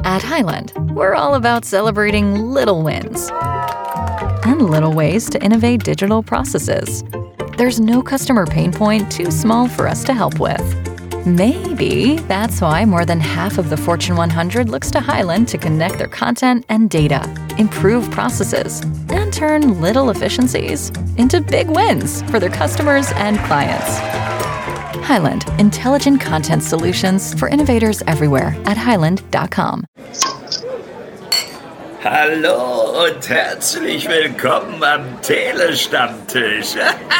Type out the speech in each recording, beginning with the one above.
At Highland, we're all about celebrating little wins and little ways to innovate digital processes. There's no customer pain point too small for us to help with. Maybe that's why more than half of the Fortune 100 looks to Highland to connect their content and data, improve processes, and turn little efficiencies into big wins for their customers and clients. Highland, intelligent content solutions for innovators everywhere at highland.com. Hallo und herzlich willkommen am Telestammtisch.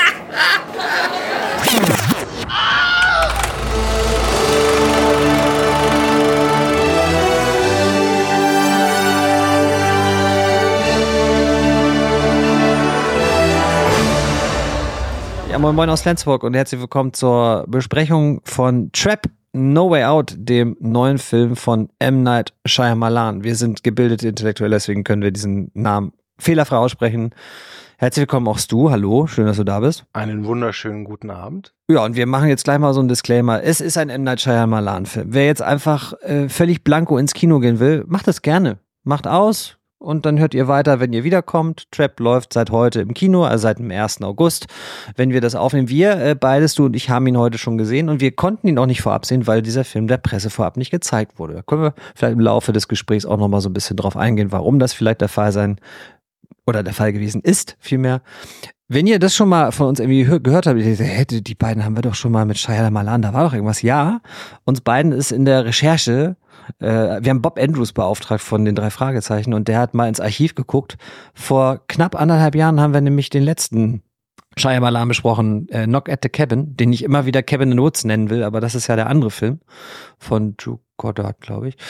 Ja, moin moin aus Flensburg und herzlich willkommen zur Besprechung von Trap No Way Out, dem neuen Film von M. Night Shyamalan. Wir sind gebildete Intellektuelle, deswegen können wir diesen Namen fehlerfrei aussprechen. Herzlich willkommen auch Stu, hallo, schön, dass du da bist. Einen wunderschönen guten Abend. Ja, und wir machen jetzt gleich mal so einen Disclaimer. Es ist ein M. Night Shyamalan-Film. Wer jetzt einfach völlig blanko ins Kino gehen will, macht das gerne. Macht aus. Und dann hört ihr weiter, wenn ihr wiederkommt. Trap läuft seit heute im Kino, also seit dem 1. August. Wenn wir das aufnehmen, wir, beides, du und ich, haben ihn heute schon gesehen und wir konnten ihn auch nicht vorab sehen, weil dieser Film der Presse vorab nicht gezeigt wurde. Da können wir vielleicht im Laufe des Gesprächs auch nochmal so ein bisschen drauf eingehen, warum das vielleicht der Fall sein oder der Fall gewesen ist, vielmehr. Wenn ihr das schon mal von uns irgendwie gehört habt, die beiden haben wir doch schon mal mit Shyamalan, da war doch irgendwas. Ja, uns beiden ist in der Recherche, wir haben Bob Andrews beauftragt von den 3 Fragezeichen und der hat mal ins Archiv geguckt. Vor knapp 1,5 Jahren haben wir nämlich den letzten Shyamalan besprochen, Knock at the Cabin, den ich immer wieder Cabin in the Woods nennen will, aber das ist ja der andere Film von Drew Goddard, glaube ich.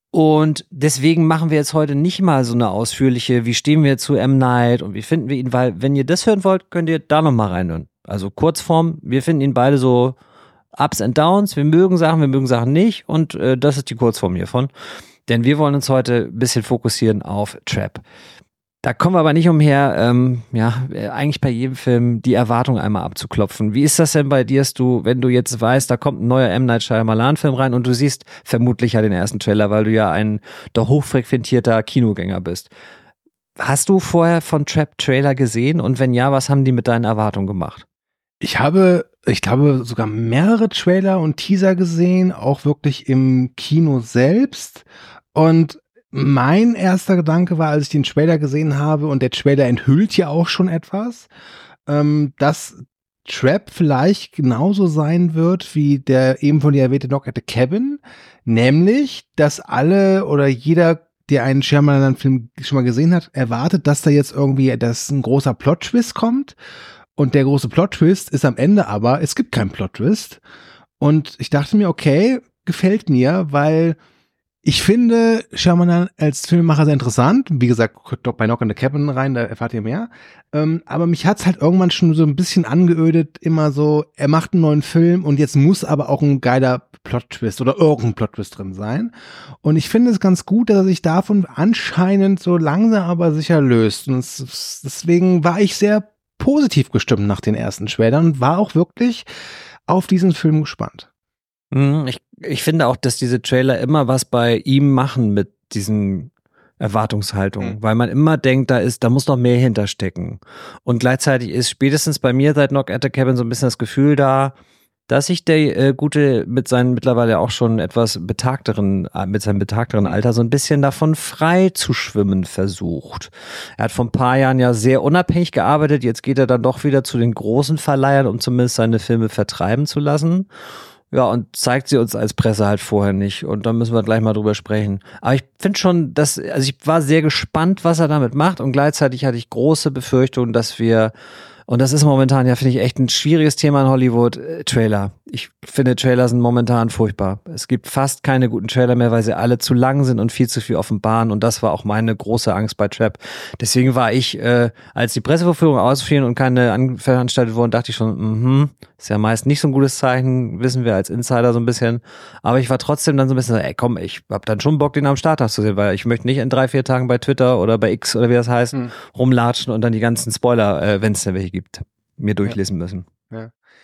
Und deswegen machen wir jetzt heute nicht mal so eine ausführliche, wie stehen wir zu M. Night und wie finden wir ihn, weil wenn ihr das hören wollt, könnt ihr da nochmal reinhören. Also Kurzform, wir finden ihn beide so Ups and Downs, wir mögen Sachen nicht und das ist die Kurzform hiervon. Denn wir wollen uns heute ein bisschen fokussieren auf Trap. Da kommen wir aber nicht umher, eigentlich bei jedem Film die Erwartung einmal abzuklopfen. Wie ist das denn bei dir, Stu, wenn du jetzt weißt, da kommt ein neuer M. Night Shyamalan-Film rein und du siehst vermutlich ja den ersten Trailer, weil du ja ein doch hochfrequentierter Kinogänger bist. Hast du vorher von Trap Trailer gesehen und wenn ja, was haben die mit deinen Erwartungen gemacht? Ich glaube, sogar mehrere Trailer und Teaser gesehen, auch wirklich im Kino selbst. Und mein erster Gedanke war, als ich den Trailer gesehen habe, und der Trailer enthüllt ja auch schon etwas, dass Trap vielleicht genauso sein wird wie der eben von dir erwähnte Knock at the Cabin, nämlich, dass alle oder jeder, der einen Shyamalan-Film schon mal gesehen hat, erwartet, dass da jetzt irgendwie ein großer Plot-Twist kommt. Und der große Plot-Twist ist am Ende aber, es gibt keinen Plot-Twist. Und ich dachte mir, okay, gefällt mir, weil ich finde Shyamalan als Filmemacher sehr interessant. Wie gesagt, guckt doch bei Knock on the Cabin rein, da erfahrt ihr mehr. Aber mich hat's halt irgendwann schon so ein bisschen angeödet, immer so, er macht einen neuen Film und jetzt muss aber auch ein geiler Plot-Twist oder irgendein Plot-Twist drin sein. Und ich finde es ganz gut, dass er sich davon anscheinend so langsam aber sicher löst. Und deswegen war ich sehr positiv gestimmt nach den ersten Trailern und war auch wirklich auf diesen Film gespannt. Ich finde auch, dass diese Trailer immer was bei ihm machen mit diesen Erwartungshaltungen, weil man immer denkt, da muss noch mehr hinterstecken. Und gleichzeitig ist spätestens bei mir seit Knock at the Cabin so ein bisschen das Gefühl da, dass sich der Gute mit seinem mittlerweile auch schon etwas betagteren Alter so ein bisschen davon frei zu schwimmen versucht. Er hat vor ein paar Jahren ja sehr unabhängig gearbeitet, jetzt geht er dann doch wieder zu den großen Verleihern, um zumindest seine Filme vertreiben zu lassen. Ja, und zeigt sie uns als Presse halt vorher nicht. Und dann müssen wir gleich mal drüber sprechen. Aber ich finde schon, ich war sehr gespannt, was er damit macht. Und gleichzeitig hatte ich große Befürchtungen, dass wir, und das ist momentan ja, finde ich, echt ein schwieriges Thema in Hollywood, Trailer. Ich finde, Trailer sind momentan furchtbar. Es gibt fast keine guten Trailer mehr, weil sie alle zu lang sind und viel zu viel offenbaren. Und das war auch meine große Angst bei Trap. Deswegen war ich, als die Pressevorführungen ausfielen und keine veranstaltet wurden, dachte ich schon, ist ja meist nicht so ein gutes Zeichen, wissen wir als Insider so ein bisschen. Aber ich war trotzdem dann so ein bisschen, komm, ich hab dann schon Bock, den am Starttag zu sehen, weil ich möchte nicht in 3-4 Tagen bei Twitter oder bei X oder wie das heißt, rumlatschen und dann die ganzen Spoiler, wenn es da welche gibt, mir durchlesen müssen. Ja.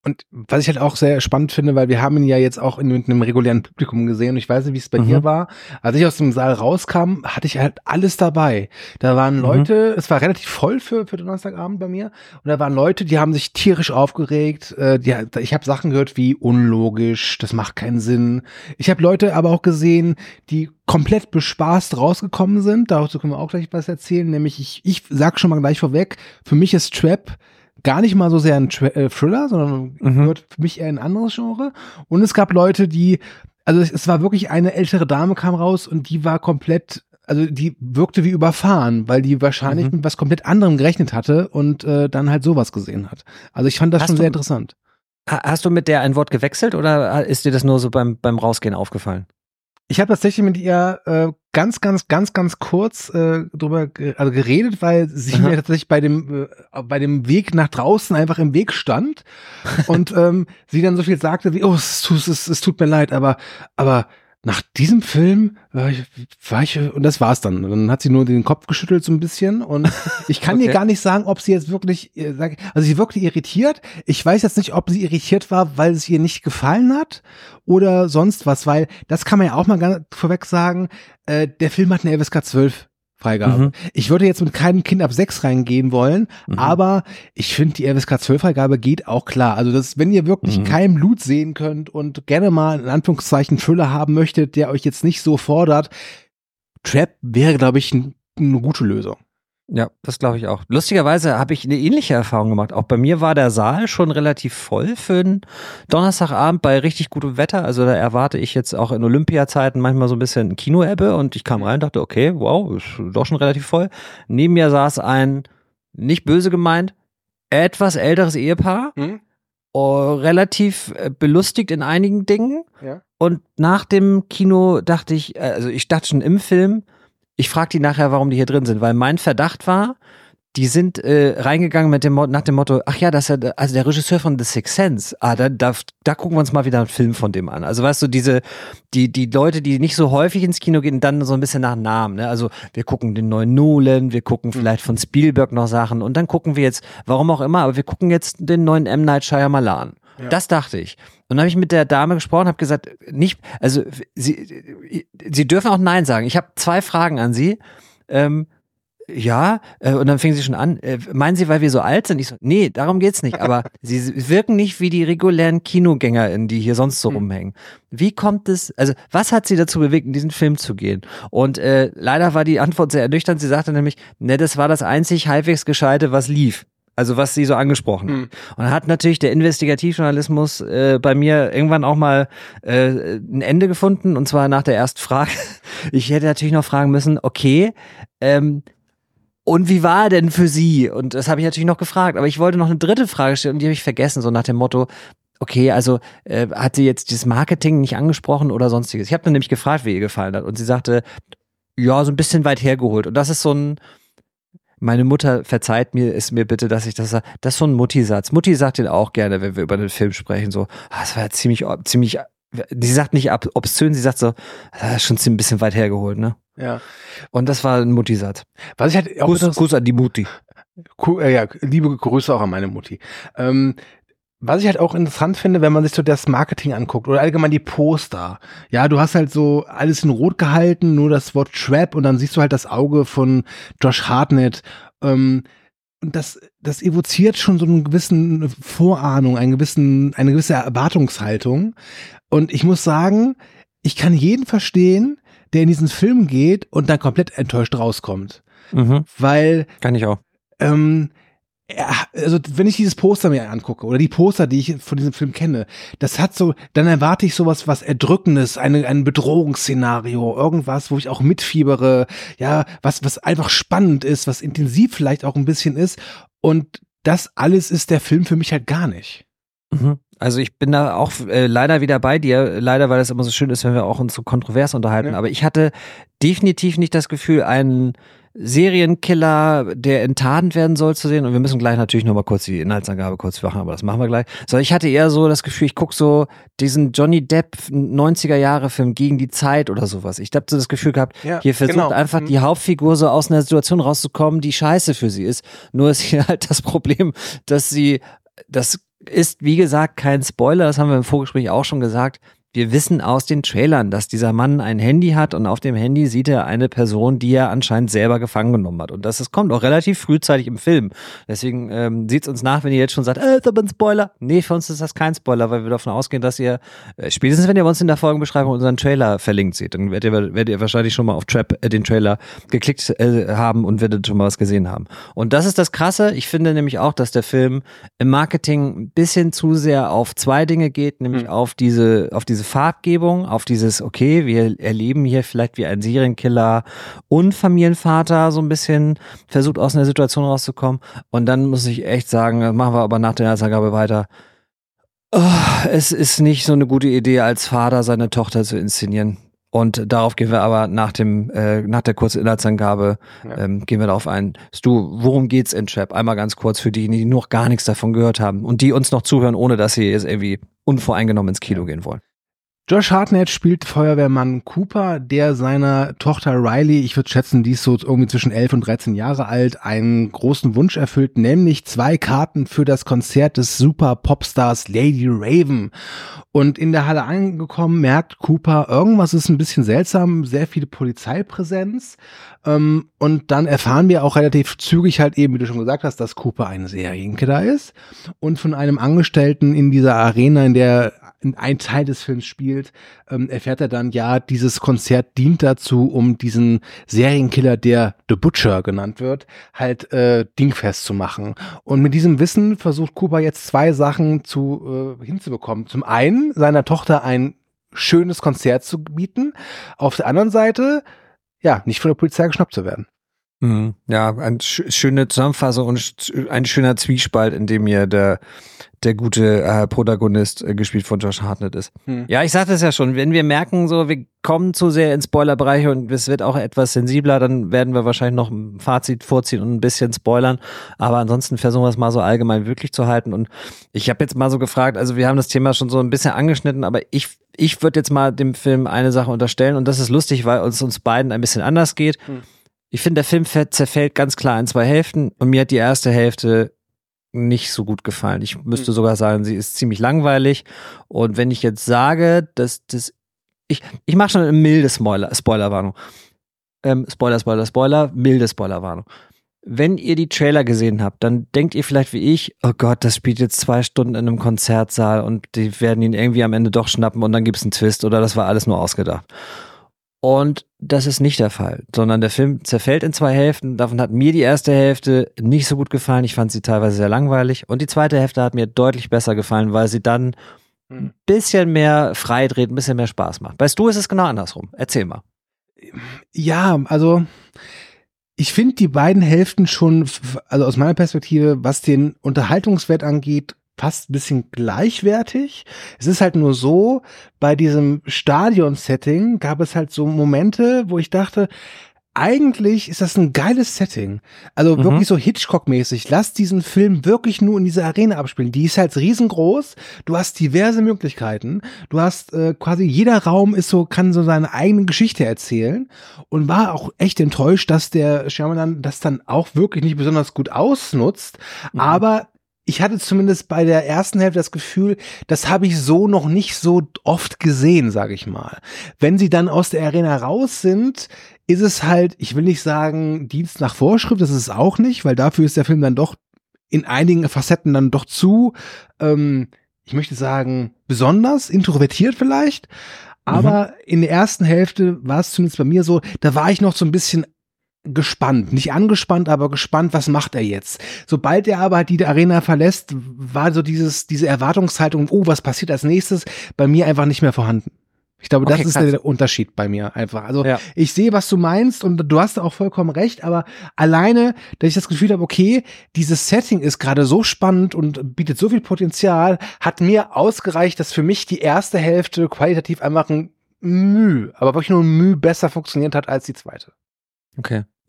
Und was ich halt auch sehr spannend finde, weil wir haben ihn ja jetzt auch mit einem regulären Publikum gesehen und ich weiß nicht, wie es bei dir war. Als ich aus dem Saal rauskam, hatte ich halt alles dabei. Da waren Leute, es war relativ voll für Donnerstagabend bei mir und da waren Leute, die haben sich tierisch aufgeregt. Ich habe Sachen gehört wie unlogisch, das macht keinen Sinn. Ich habe Leute aber auch gesehen, die komplett bespaßt rausgekommen sind. Dazu können wir auch gleich was erzählen, nämlich ich sag schon mal gleich vorweg, für mich ist Trap gar nicht mal so sehr ein Thriller, sondern gehört für mich eher ein anderes Genre. Und es gab Leute, also es war wirklich eine ältere Dame kam raus und die war komplett, also die wirkte wie überfahren, weil die wahrscheinlich mit was komplett anderem gerechnet hatte und dann halt sowas gesehen hat. Also ich fand das schon sehr interessant. Hast du mit der ein Wort gewechselt oder ist dir das nur so beim Rausgehen aufgefallen? Ich habe tatsächlich mit ihr ganz kurz drüber geredet, weil sie mir tatsächlich bei dem Weg nach draußen einfach im Weg stand und sie dann so viel sagte wie, es tut mir leid, aber nach diesem Film war ich, und das war's dann. Dann hat sie nur den Kopf geschüttelt so ein bisschen und ich kann ihr gar nicht sagen, ob sie jetzt wirklich, also sie wirkte irritiert. Ich weiß jetzt nicht, ob sie irritiert war, weil es ihr nicht gefallen hat oder sonst was, weil das kann man ja auch mal ganz vorweg sagen, der Film hat eine FSK 12 Freigabe. Ich würde jetzt mit keinem Kind ab 6 reingehen wollen, aber ich finde, die FSK 12 Freigabe geht auch klar. Also wenn ihr wirklich kein Blut sehen könnt und gerne mal in Anführungszeichen Thriller haben möchtet, der euch jetzt nicht so fordert, Trap wäre, glaube ich, eine gute Lösung. Ja, das glaube ich auch. Lustigerweise habe ich eine ähnliche Erfahrung gemacht. Auch bei mir war der Saal schon relativ voll für einen Donnerstagabend bei richtig gutem Wetter. Also da erwarte ich jetzt auch in Olympiazeiten manchmal so ein bisschen Kinoebbe und ich kam rein und dachte, okay, wow, ist doch schon relativ voll. Neben mir saß ein, nicht böse gemeint, etwas älteres Ehepaar, relativ belustigt in einigen Dingen. Ja. Und nach dem Kino dachte ich, also ich dachte schon im Film, ich frage die nachher, warum die hier drin sind, weil mein Verdacht war, die sind reingegangen nach dem Motto, ach ja, das ist ja, also der Regisseur von The Sixth Sense, da gucken wir uns mal wieder einen Film von dem an. Also weißt du, die Leute, die nicht so häufig ins Kino gehen, dann so ein bisschen nach Namen, ne? Also wir gucken den neuen Nolan, wir gucken vielleicht von Spielberg noch Sachen und dann gucken wir jetzt, warum auch immer, aber wir gucken jetzt den neuen M. Night Shyamalan. Ja. Das dachte ich. Und dann habe ich mit der Dame gesprochen, habe gesagt, nicht, also Sie dürfen auch Nein sagen. Ich habe 2 Fragen an Sie. Ja, und dann fing sie schon an. Meinen Sie, weil wir so alt sind? Ich so, nee, darum geht's nicht. Aber Sie wirken nicht wie die regulären KinogängerInnen, die hier sonst so rumhängen. Wie kommt es, also was hat Sie dazu bewegt, in diesen Film zu gehen? Und leider war die Antwort sehr ernüchternd. Sie sagte nämlich, ne, das war das einzig halbwegs Gescheite, was lief. Also was sie so angesprochen hat. Und dann hat natürlich der Investigativjournalismus bei mir irgendwann auch mal ein Ende gefunden, und zwar nach der ersten Frage. Ich hätte natürlich noch fragen müssen, okay, und wie war er denn für Sie? Und das habe ich natürlich noch gefragt, aber ich wollte noch eine dritte Frage stellen und die habe ich vergessen, so nach dem Motto, okay, also hat sie jetzt dieses Marketing nicht angesprochen oder sonstiges? Ich habe dann nämlich gefragt, wie ihr gefallen hat und sie sagte, ja, so ein bisschen weit hergeholt. Und das ist so ein, meine Mutter verzeiht mir bitte, dass ich das sage. Das ist so ein Mutti-Satz. Mutti sagt den auch gerne, wenn wir über den Film sprechen, so, das war ja ziemlich, sie sagt nicht obszön, sie sagt so, das ist schon ein bisschen weit hergeholt, ne? Ja. Und das war ein Mutti-Satz. Was ich halt auch Gruß an die Mutti. Ja, liebe Grüße auch an meine Mutti. Was ich halt auch interessant finde, wenn man sich so das Marketing anguckt oder allgemein die Poster. Ja, du hast halt so alles in Rot gehalten, nur das Wort Trap und dann siehst du halt das Auge von Josh Hartnett. Und das evoziert schon so eine gewisse Vorahnung, eine gewisse Erwartungshaltung. Und ich muss sagen, ich kann jeden verstehen, der in diesen Film geht und dann komplett enttäuscht rauskommt. Weil kann ich auch. Also wenn ich dieses Poster mir angucke oder die Poster, die ich von diesem Film kenne, das hat so, dann erwarte ich sowas, was Erdrückendes, ein Bedrohungsszenario, irgendwas, wo ich auch mitfiebere, ja, was einfach spannend ist, was intensiv vielleicht auch ein bisschen ist, und das alles ist der Film für mich halt gar nicht. Also ich bin da auch leider wieder bei dir, leider, weil das immer so schön ist, wenn wir auch uns so kontrovers unterhalten, aber ich hatte definitiv nicht das Gefühl, einen Serienkiller, der enttarnt werden soll, zu sehen. Und wir müssen gleich natürlich nochmal kurz die Inhaltsangabe kurz machen, aber das machen wir gleich. So, ich hatte eher so das Gefühl, ich gucke so diesen Johnny Depp 90er-Jahre-Film Gegen die Zeit oder sowas. Ich habe so das Gefühl gehabt, hier versucht einfach die Hauptfigur so aus einer Situation rauszukommen, die scheiße für sie ist. Nur ist hier halt das Problem, dass sie das ist, wie gesagt, kein Spoiler, das haben wir im Vorgespräch auch schon gesagt. Wir wissen aus den Trailern, dass dieser Mann ein Handy hat und auf dem Handy sieht er eine Person, die er anscheinend selber gefangen genommen hat. Und das kommt auch relativ frühzeitig im Film. Deswegen seht es uns nach, wenn ihr jetzt schon sagt, ist aber ein Spoiler. Nee, für uns ist das kein Spoiler, weil wir davon ausgehen, dass ihr, spätestens wenn ihr uns in der Folgenbeschreibung unseren Trailer verlinkt seht, dann werdet ihr wahrscheinlich schon mal auf den Trailer geklickt haben und werdet schon mal was gesehen haben. Und das ist das Krasse. Ich finde nämlich auch, dass der Film im Marketing ein bisschen zu sehr auf zwei Dinge geht, nämlich auf diese Farbgebung, auf dieses, okay, wir erleben hier vielleicht wie ein Serienkiller und Familienvater so ein bisschen versucht aus einer Situation rauszukommen. Und dann muss ich echt sagen, das machen wir aber nach der Erstangabe weiter. Es ist nicht so eine gute Idee, als Vater seine Tochter zu inszenieren. Und darauf gehen wir aber nach der kurzen Inhaltsangabe, gehen wir darauf ein. Stu, worum geht's in Trap? Einmal ganz kurz für diejenigen, die noch gar nichts davon gehört haben und die uns noch zuhören, ohne dass sie jetzt irgendwie unvoreingenommen ins Kino gehen wollen. Josh Hartnett spielt Feuerwehrmann Cooper, der seiner Tochter Riley, ich würde schätzen, die ist so irgendwie zwischen 11 und 13 Jahre alt, einen großen Wunsch erfüllt, nämlich 2 Karten für das Konzert des Super Popstars Lady Raven. Und in der Halle angekommen, merkt Cooper, irgendwas ist ein bisschen seltsam, sehr viele Polizeipräsenz. Und dann erfahren wir auch relativ zügig halt eben, wie du schon gesagt hast, dass Cooper ein Serienkiller ist. Und von einem Angestellten in dieser Arena, in der ein Teil des Films spielt, erfährt er dann, ja, dieses Konzert dient dazu, um diesen Serienkiller, der The Butcher genannt wird, halt dingfest zu machen. Und mit diesem Wissen versucht Cooper jetzt 2 Sachen hinzubekommen. Zum einen, seiner Tochter ein schönes Konzert zu bieten, auf der anderen Seite, ja, nicht von der Polizei geschnappt zu werden. Ja, eine schöne Zusammenfassung und ein schöner Zwiespalt, in dem hier der gute Protagonist, gespielt von Josh Hartnett ist. Ja, ich sagte es ja schon, wenn wir merken, so wir kommen zu sehr ins Spoilerbereich und es wird auch etwas sensibler, dann werden wir wahrscheinlich noch ein Fazit vorziehen und ein bisschen spoilern, aber ansonsten versuchen wir es mal so allgemein wirklich zu halten. Und ich habe jetzt mal so gefragt, also wir haben das Thema schon so ein bisschen angeschnitten, aber ich würde jetzt mal dem Film eine Sache unterstellen und das ist lustig, weil uns beiden ein bisschen anders geht. Ich finde, der Film zerfällt ganz klar in 2 Hälften und mir hat die erste Hälfte nicht so gut gefallen. Ich müsste sogar sagen, sie ist ziemlich langweilig. Und wenn ich jetzt sage, dass das ich mache schon eine milde Spoilerwarnung. Milde Spoilerwarnung. Wenn ihr die Trailer gesehen habt, dann denkt ihr vielleicht wie ich, oh Gott, das spielt jetzt 2 Stunden in einem Konzertsaal und die werden ihn irgendwie am Ende doch schnappen und dann gibt's einen Twist oder das war alles nur ausgedacht. Und das ist nicht der Fall, sondern der Film zerfällt in 2 Hälften. Davon hat mir die erste Hälfte nicht so gut gefallen. Ich fand sie teilweise sehr langweilig. Und die zweite Hälfte hat mir deutlich besser gefallen, weil sie dann ein bisschen mehr frei dreht, ein bisschen mehr Spaß macht. Weißt du, ist es genau andersrum. Erzähl mal. Ja, also ich finde die beiden Hälften schon, also aus meiner Perspektive, was den Unterhaltungswert angeht, fast ein bisschen gleichwertig. Es ist halt nur so, bei diesem Stadion-Setting gab es halt so Momente, wo ich dachte, eigentlich ist das ein geiles Setting. Also wirklich so Hitchcock-mäßig. Lass diesen Film wirklich nur in dieser Arena abspielen. Die ist halt riesengroß. Du hast diverse Möglichkeiten. Du hast quasi jeder Raum kann so seine eigene Geschichte erzählen und war auch echt enttäuscht, dass der Shyamalan das dann auch wirklich nicht besonders gut ausnutzt. Aber ich hatte zumindest bei der ersten Hälfte das Gefühl, das habe ich so noch nicht so oft gesehen, sage ich mal. Wenn sie dann aus der Arena raus sind, ist es halt, ich will nicht sagen Dienst nach Vorschrift, das ist es auch nicht, weil dafür ist der Film dann doch in einigen Facetten dann doch zu, ich möchte sagen, besonders, introvertiert vielleicht. Aber in der ersten Hälfte war es zumindest bei mir so, da war ich noch so ein bisschen gespannt, nicht angespannt, aber gespannt, was macht er jetzt? Sobald er aber die Arena verlässt, war so diese Erwartungshaltung, oh, was passiert als nächstes, bei mir einfach nicht mehr vorhanden. Ich glaube, das ist der Unterschied bei mir einfach. Also ich sehe, was du meinst und du hast auch vollkommen recht, aber alleine, dass ich das Gefühl habe, okay, dieses Setting ist gerade so spannend und bietet so viel Potenzial, hat mir ausgereicht, dass für mich die erste Hälfte qualitativ einfach aber wirklich nur ein Mühe besser funktioniert hat als die zweite. Okay.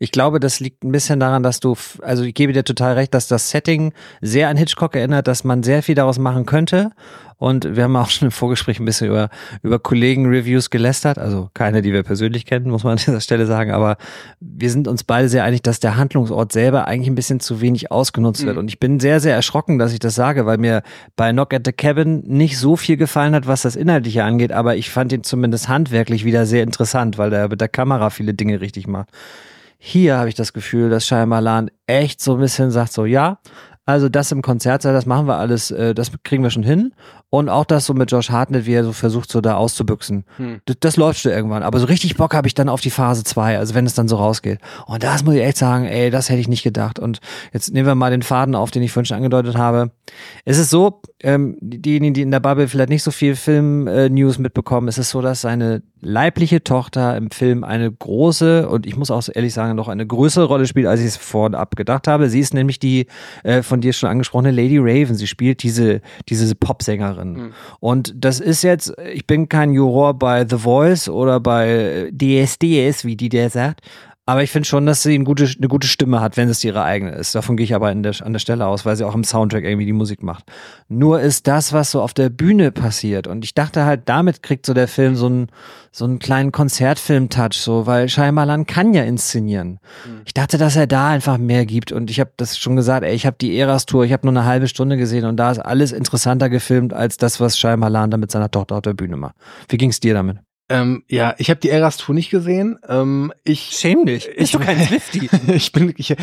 Ich glaube, das liegt ein bisschen daran, dass also ich gebe dir total recht, dass das Setting sehr an Hitchcock erinnert, dass man sehr viel daraus machen könnte. Und wir haben auch schon im Vorgespräch ein bisschen über Kollegen-Reviews gelästert. Also keine, die wir persönlich kennen, muss man an dieser Stelle sagen. Aber wir sind uns beide sehr einig, dass der Handlungsort selber eigentlich ein bisschen zu wenig ausgenutzt wird. Und ich bin sehr, sehr erschrocken, dass ich das sage, weil mir bei Knock at the Cabin nicht so viel gefallen hat, was das Inhaltliche angeht. Aber ich fand ihn zumindest handwerklich wieder sehr interessant, weil der mit der Kamera viele Dinge richtig macht. Hier habe ich das Gefühl, dass Shyamalan echt so ein bisschen sagt so, ja, also das im Konzertsaal, das machen wir alles, das kriegen wir schon hin. Und auch das so mit Josh Hartnett, wie er so versucht, so da auszubüchsen. Das läuft schon irgendwann. Aber so richtig Bock habe ich dann auf die Phase 2, also wenn es dann so rausgeht. Und das muss ich echt sagen, ey, das hätte ich nicht gedacht. Und jetzt nehmen wir mal den Faden auf, den ich vorhin schon angedeutet habe. Es ist so, diejenigen, die in der Bubble vielleicht nicht so viel Film-News mitbekommen, es ist so, dass seine leibliche Tochter im Film eine große, und ich muss auch ehrlich sagen, noch eine größere Rolle spielt, als ich es vorab gedacht habe. Sie ist nämlich die von dir schon angesprochene Lady Raven. Sie spielt diese Popsängerin. Und das ist jetzt, ich bin kein Juror bei The Voice oder bei DSDS, wie die der sagt, aber ich finde schon, dass sie eine gute Stimme hat, wenn es ihre eigene ist. Davon gehe ich aber an der Stelle aus, weil sie auch im Soundtrack irgendwie die Musik macht. Nur ist das, was so auf der Bühne passiert, und ich dachte halt, damit kriegt so der Film so einen kleinen Konzertfilm-Touch, so, weil Shyamalan kann ja inszenieren. Ich dachte, dass er da einfach mehr gibt, und ich habe das schon gesagt, ey, ich habe die Eras-Tour, ich habe nur eine halbe Stunde gesehen, und da ist alles interessanter gefilmt als das, was Shyamalan da mit seiner Tochter auf der Bühne macht. Wie ging's dir damit? Ja, ich habe die Eras-Tour nicht gesehen. Schäm dich. Bist du kein Swiftie? Ich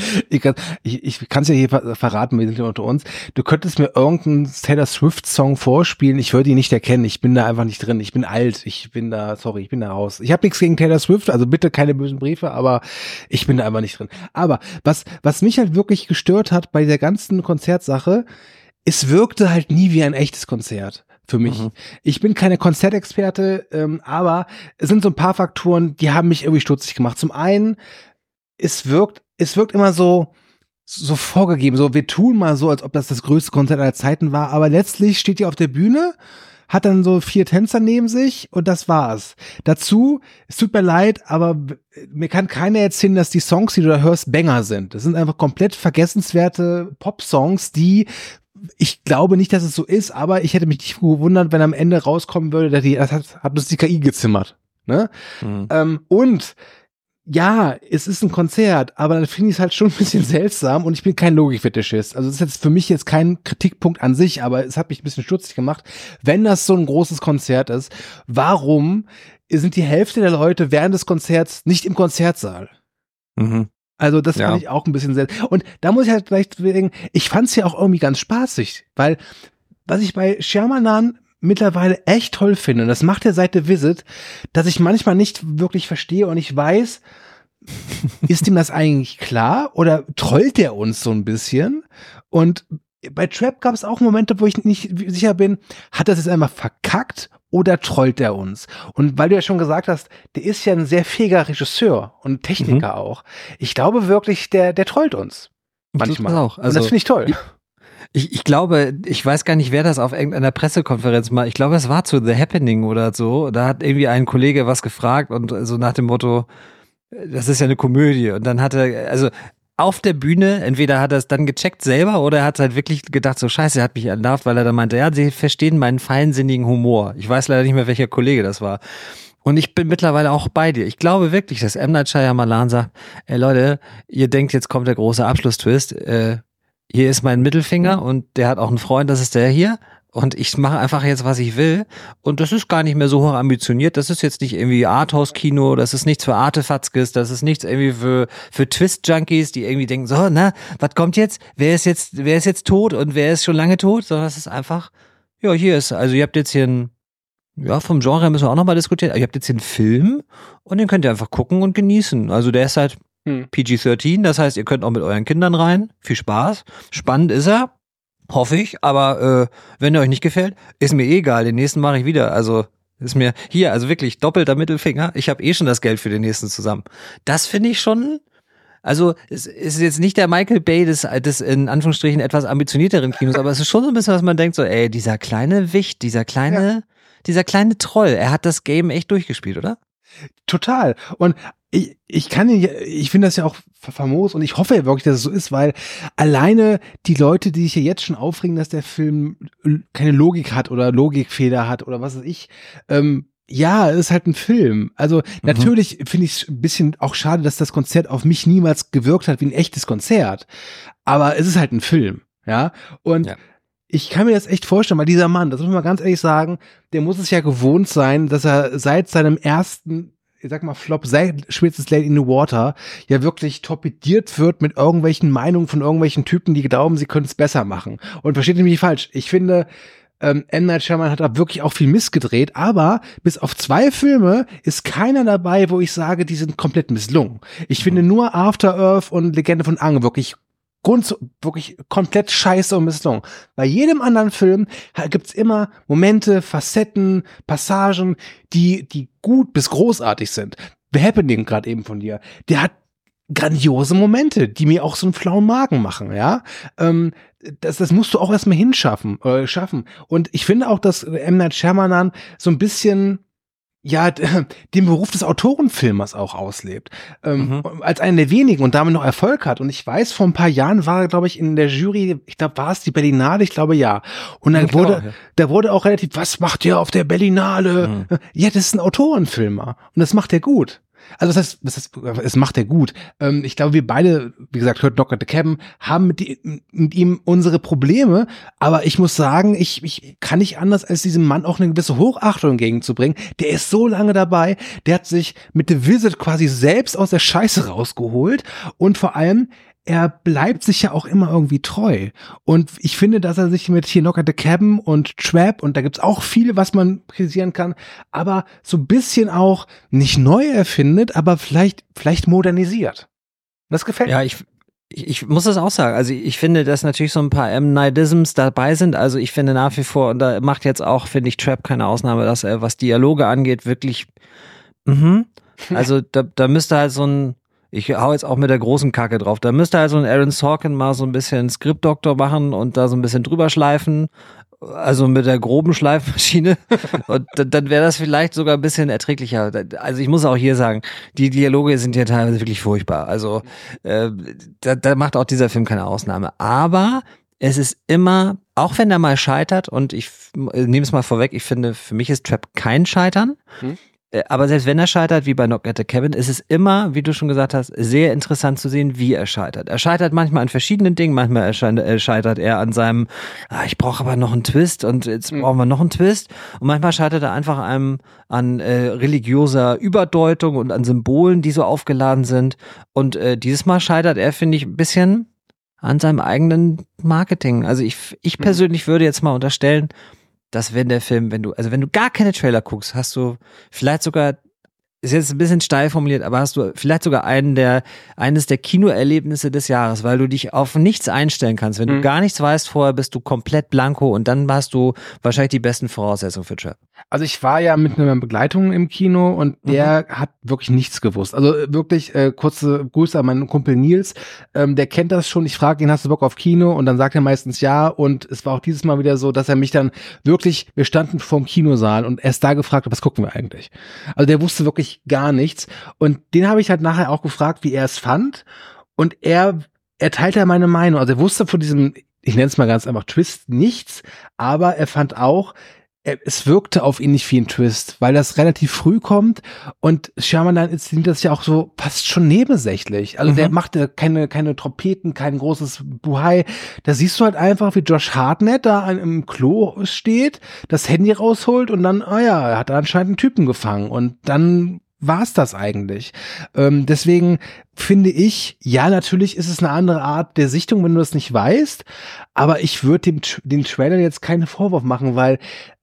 kann es ja hier verraten, wir sind ja unter uns. Du könntest mir irgendeinen Taylor Swift-Song vorspielen, ich würde ihn nicht erkennen. Ich bin da einfach nicht drin. Ich bin alt. Ich bin da raus. Ich habe nichts gegen Taylor Swift, also bitte keine bösen Briefe, aber ich bin da einfach nicht drin. Aber was mich halt wirklich gestört hat bei der ganzen Konzertsache, es wirkte halt nie wie ein echtes Konzert. Für mich. Ich bin keine Konzertexperte, aber es sind so ein paar Faktoren, die haben mich irgendwie stutzig gemacht. Zum einen, es wirkt immer so vorgegeben, so wir tun mal so, als ob das größte Konzert aller Zeiten war, aber letztlich steht ihr auf der Bühne, hat dann so 4 Tänzer neben sich und das war's. Dazu, es tut mir leid, aber mir kann keiner erzählen, dass die Songs, die du da hörst, Banger sind. Das sind einfach komplett vergessenswerte Pop-Songs, die ich glaube nicht, dass es so ist, aber ich hätte mich nicht gewundert, wenn am Ende rauskommen würde, das hat uns die KI gezimmert. Ne? Und ja, es ist ein Konzert, aber dann finde ich es halt schon ein bisschen seltsam, und ich bin kein Logikfetischist. Also es ist jetzt für mich jetzt kein Kritikpunkt an sich, aber es hat mich ein bisschen stutzig gemacht. Wenn das so ein großes Konzert ist, warum sind die Hälfte der Leute während des Konzerts nicht im Konzertsaal? Also das fand ich auch ein bisschen seltsam. Und da muss ich halt vielleicht sagen, ich fand es ja auch irgendwie ganz spaßig, weil was ich bei Shyamalan mittlerweile echt toll finde, und das macht er seit The Visit, dass ich manchmal nicht wirklich verstehe und ich weiß, ist ihm das eigentlich klar oder trollt er uns so ein bisschen? Und bei Trap gab es auch Momente, wo ich nicht sicher bin, hat er es jetzt einmal verkackt oder trollt er uns? Und weil du ja schon gesagt hast, der ist ja ein sehr fähiger Regisseur und Techniker auch. Ich glaube wirklich, der trollt uns. Manchmal. Auch. Also, und das finde ich toll. Ich glaube, ich weiß gar nicht, wer das auf irgendeiner Pressekonferenz mal, ich glaube, es war zu The Happening oder so, da hat irgendwie ein Kollege was gefragt und so nach dem Motto, das ist ja eine Komödie. Und dann hat er, also auf der Bühne, entweder hat er es dann gecheckt selber oder er hat halt wirklich gedacht, so scheiße, er hat mich entlarvt, weil er dann meinte, ja, sie verstehen meinen feinsinnigen Humor. Ich weiß leider nicht mehr, welcher Kollege das war. Und ich bin mittlerweile auch bei dir. Ich glaube wirklich, dass M. Night Shyamalan sagt, ey Leute, ihr denkt, jetzt kommt der große Abschlusstwist, hier ist mein Mittelfinger und der hat auch einen Freund, das ist der hier. Und ich mache einfach jetzt, was ich will. Und das ist gar nicht mehr so hoch ambitioniert. Das ist jetzt nicht irgendwie Arthouse-Kino, das ist nichts für Artefatzkes, das ist nichts irgendwie für Twist-Junkies, die irgendwie denken, so, na, was kommt jetzt? Wer ist jetzt tot und wer ist schon lange tot? Sondern das ist einfach, ja, hier ist, also ihr habt jetzt hier vom Genre müssen wir auch nochmal diskutieren, ihr habt jetzt hier einen Film und den könnt ihr einfach gucken und genießen. Also der ist halt PG-13, das heißt, ihr könnt auch mit euren Kindern rein. Viel Spaß. Spannend ist er. Hoffe ich, aber wenn er euch nicht gefällt, ist mir egal, den nächsten mache ich wieder. Also ist mir hier, also wirklich doppelter Mittelfinger. Ich habe schon das Geld für den nächsten zusammen. Das finde ich schon, also es ist jetzt nicht der Michael Bay des in Anführungsstrichen etwas ambitionierteren Kinos, aber es ist schon so ein bisschen, was man denkt, so ey, dieser kleine Wicht, dieser kleine Troll, er hat das Game echt durchgespielt, oder? Total. Und Ich finde das ja auch famos und ich hoffe ja wirklich, dass es so ist, weil alleine die Leute, die sich ja jetzt schon aufregen, dass der Film keine Logik hat oder Logikfehler hat oder was weiß ich, ja, es ist halt ein Film. Also natürlich finde ich es ein bisschen auch schade, dass das Konzert auf mich niemals gewirkt hat wie ein echtes Konzert. Aber es ist halt ein Film, ja. Und ich kann mir das echt vorstellen, weil dieser Mann, das muss man ganz ehrlich sagen, der muss es ja gewohnt sein, dass er seit seinem ersten, ich sag mal, Flop, seit spätestens Late in the Water, ja wirklich torpediert wird mit irgendwelchen Meinungen von irgendwelchen Typen, die glauben, sie können es besser machen. Und versteht mich nicht falsch. Ich finde, M. Night Shyamalan hat da wirklich auch viel Mist gedreht, aber bis auf 2 Filme ist keiner dabei, wo ich sage, die sind komplett misslungen. Ich finde nur After Earth und Legende von Aang wirklich komplett scheiße und misslungen. Bei jedem anderen Film gibt's immer Momente, Facetten, Passagen, die gut bis großartig sind. The Happening gerade eben von dir, der hat grandiose Momente, die mir auch so einen flauen Magen machen, ja. Das musst du auch erstmal schaffen. Und ich finde auch, dass M. Night Shyamalan so ein bisschen den Beruf des Autorenfilmers auch auslebt. Als einer der wenigen und damit noch Erfolg hat. Und ich weiß, vor ein paar Jahren war er, glaube ich, in der Jury, ich glaube, war es die Berlinale? Ich glaube, ja. Und dann da wurde auch relativ, was macht ihr auf der Berlinale? Ja, das ist ein Autorenfilmer. Und das macht er gut. Also das heißt, es macht er gut. Ich glaube, wir beide, wie gesagt, hört Knock at the Cabin, haben mit ihm unsere Probleme, aber ich muss sagen, ich kann nicht anders, als diesem Mann auch eine gewisse Hochachtung entgegenzubringen. Der ist so lange dabei, der hat sich mit The Visit quasi selbst aus der Scheiße rausgeholt und vor allem, er bleibt sich ja auch immer irgendwie treu. Und ich finde, dass er sich mit hier Knock at the Cabin und Trap, und da gibt's auch viel, was man kritisieren kann, aber so ein bisschen auch nicht neu erfindet, aber vielleicht modernisiert. Das gefällt mir. Ja, ich muss das auch sagen. Also ich finde, dass natürlich so ein paar M-Nightisms dabei sind. Also ich finde nach wie vor, und da macht jetzt auch, finde ich, Trap keine Ausnahme, dass er, was Dialoge angeht, wirklich also da müsste halt so ein, ich hau jetzt auch mit der großen Kacke drauf. Da müsste halt so ein Aaron Sorkin mal so ein bisschen Skriptdoktor machen und da so ein bisschen drüber schleifen. Also mit der groben Schleifmaschine. Und dann wäre das vielleicht sogar ein bisschen erträglicher. Also ich muss auch hier sagen, die Dialoge sind ja teilweise wirklich furchtbar. Also da macht auch dieser Film keine Ausnahme. Aber es ist immer, auch wenn er mal scheitert, und ich nehme es mal vorweg, ich finde, für mich ist Trap kein Scheitern. Aber selbst wenn er scheitert, wie bei Knock at the Cabin, ist es immer, wie du schon gesagt hast, sehr interessant zu sehen, wie er scheitert. Er scheitert manchmal an verschiedenen Dingen, manchmal scheitert er an seinem, ich brauche aber noch einen Twist und jetzt brauchen wir noch einen Twist. Und manchmal scheitert er einfach an religiöser Überdeutung und an Symbolen, die so aufgeladen sind. Und dieses Mal scheitert er, finde ich, ein bisschen an seinem eigenen Marketing. Also ich persönlich würde jetzt mal unterstellen, dass wenn der Film, wenn du gar keine Trailer guckst, hast du vielleicht sogar, ist jetzt ein bisschen steil formuliert, aber hast du vielleicht sogar eines der Kinoerlebnisse des Jahres, weil du dich auf nichts einstellen kannst. Wenn du gar nichts weißt vorher, bist du komplett blanko und dann hast du wahrscheinlich die besten Voraussetzungen für Trap. Also ich war ja mit einer Begleitung im Kino und der hat wirklich nichts gewusst. Also wirklich kurze Grüße an meinen Kumpel Nils. Der kennt das schon. Ich frage ihn, hast du Bock auf Kino? Und dann sagt er meistens ja. Und es war auch dieses Mal wieder so, dass er mich dann wirklich, wir standen vorm Kinosaal und erst da gefragt hat, was gucken wir eigentlich? Also der wusste wirklich gar nichts. Und den habe ich halt nachher auch gefragt, wie er es fand. Und er teilte meine Meinung. Also er wusste von diesem, ich nenne es mal ganz einfach Twist, nichts. Aber er fand auch, es wirkte auf ihn nicht wie ein Twist, weil das relativ früh kommt und Shyamalan inszeniert das ja auch so fast schon nebensächlich. Also der machte keine Trompeten, kein großes Buhai. Da siehst du halt einfach, wie Josh Hartnett da im Klo steht, das Handy rausholt und dann, er hat da anscheinend einen Typen gefangen und dann war's das eigentlich. Deswegen finde ich, ja, natürlich ist es eine andere Art der Sichtung, wenn du das nicht weißt, aber ich würde den Trailer jetzt keinen Vorwurf machen, weil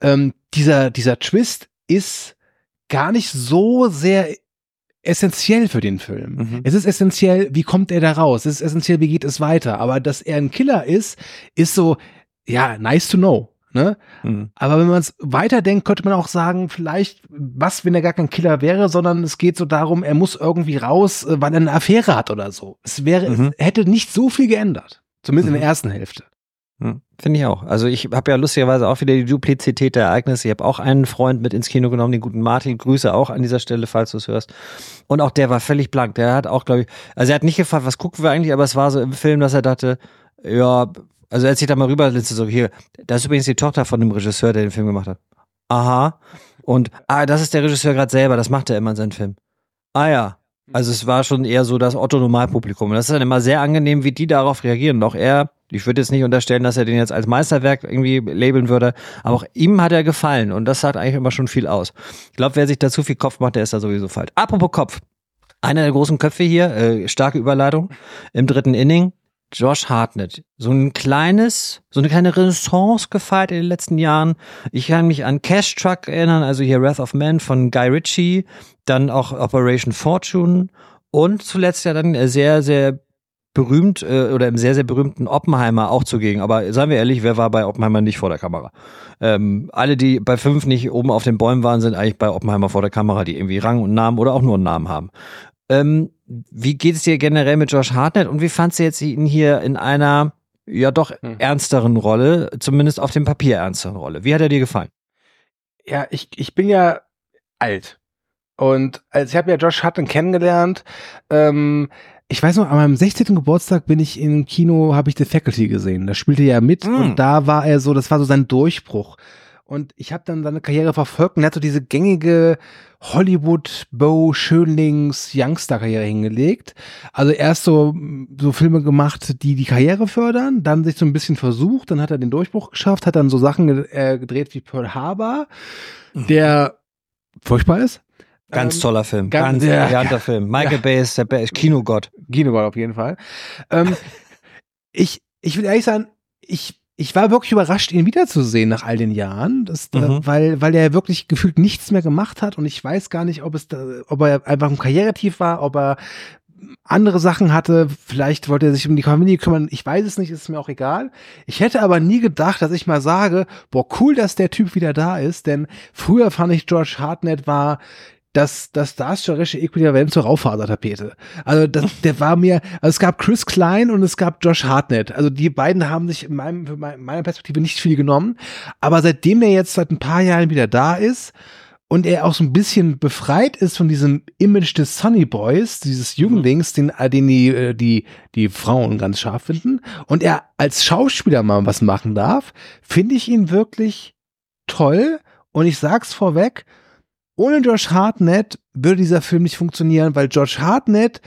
dieser Twist ist gar nicht so sehr essentiell für den Film. Es ist essentiell, wie kommt er da raus? Es ist essentiell, wie geht es weiter? Aber dass er ein Killer ist so, ja, nice to know. Ne? Aber wenn man es weiterdenkt, könnte man auch sagen, vielleicht, was, wenn er gar kein Killer wäre, sondern es geht so darum, er muss irgendwie raus, weil er eine Affäre hat oder so. Es hätte nicht so viel geändert. Zumindest in der ersten Hälfte. Finde ich auch. Also ich habe ja lustigerweise auch wieder die Duplizität der Ereignisse. Ich habe auch einen Freund mit ins Kino genommen, den guten Martin. Grüße auch an dieser Stelle, falls du es hörst. Und auch der war völlig blank. Der hat auch, glaube ich, also er hat nicht gefragt, was gucken wir eigentlich, aber es war so im Film, dass er dachte, ja, also als ich da mal rüberlinste, so hier, das ist übrigens die Tochter von dem Regisseur, der den Film gemacht hat. Aha. Und, das ist der Regisseur gerade selber, das macht er immer in seinen Filmen. Ah ja. Also es war schon eher so das Otto-Normalpublikum. Und das ist dann immer sehr angenehm, wie die darauf reagieren. Und auch er, ich würde jetzt nicht unterstellen, dass er den jetzt als Meisterwerk irgendwie labeln würde, aber auch ihm hat er gefallen. Und das sagt eigentlich immer schon viel aus. Ich glaube, wer sich da zu viel Kopf macht, der ist da sowieso falsch. Apropos Kopf. Einer der großen Köpfe hier, starke Überleitung, im 3. Inning, Josh Hartnett. So eine kleine Renaissance gefeiert in den letzten Jahren. Ich kann mich an Cash Truck erinnern, also hier Wrath of Man von Guy Ritchie, dann auch Operation Fortune und zuletzt ja dann sehr, sehr berühmt oder im sehr, sehr berühmten Oppenheimer auch zugegen. Aber seien wir ehrlich, wer war bei Oppenheimer nicht vor der Kamera? Alle, die bei 5 nicht oben auf den Bäumen waren, sind eigentlich bei Oppenheimer vor der Kamera, die irgendwie Rang und Namen oder auch nur einen Namen haben. Wie geht es dir generell mit Josh Hartnett und wie fandst du jetzt ihn hier in einer ja doch ernsteren Rolle, zumindest auf dem Papier ernsteren Rolle? Wie hat er dir gefallen? Ja, ich bin ja alt und also ich habe ja Josh Hartnett kennengelernt. Ich weiß noch, an meinem 16. Geburtstag bin ich im Kino, habe ich The Faculty gesehen. Da spielte er mit und da war er so, das war so sein Durchbruch. Und ich habe dann seine Karriere verfolgt und er hat so diese gängige Hollywood-Bo-Schönlings-Youngster-Karriere hingelegt. Also erst so Filme gemacht, die Karriere fördern, dann sich so ein bisschen versucht, dann hat er den Durchbruch geschafft, hat dann so Sachen gedreht wie Pearl Harbor, der furchtbar ist. Ganz toller Film, ganz brillanter Film. Michael Bay ist der Kinogott. Kinogott auf jeden Fall. Ich will ehrlich sagen, ich war wirklich überrascht, ihn wiederzusehen nach all den Jahren, weil er wirklich gefühlt nichts mehr gemacht hat und ich weiß gar nicht, ob er einfach ein Karrieretief war, ob er andere Sachen hatte, vielleicht wollte er sich um die Familie kümmern, ich weiß es nicht, ist mir auch egal. Ich hätte aber nie gedacht, dass ich mal sage, boah, cool, dass der Typ wieder da ist, denn früher fand ich Josh Hartnett war das darstellerische Äquivalent zur Raufasertapete. Also der war mir, also es gab Chris Klein und es gab Josh Hartnett. Also die beiden haben sich in meiner Perspektive nicht viel genommen. Aber seitdem er jetzt seit ein paar Jahren wieder da ist und er auch so ein bisschen befreit ist von diesem Image des Sonny Boys, dieses Jünglings, den die Frauen ganz scharf finden, und er als Schauspieler mal was machen darf, finde ich ihn wirklich toll. Und ich sag's vorweg, ohne Josh Hartnett würde dieser Film nicht funktionieren, weil Josh Hartnett,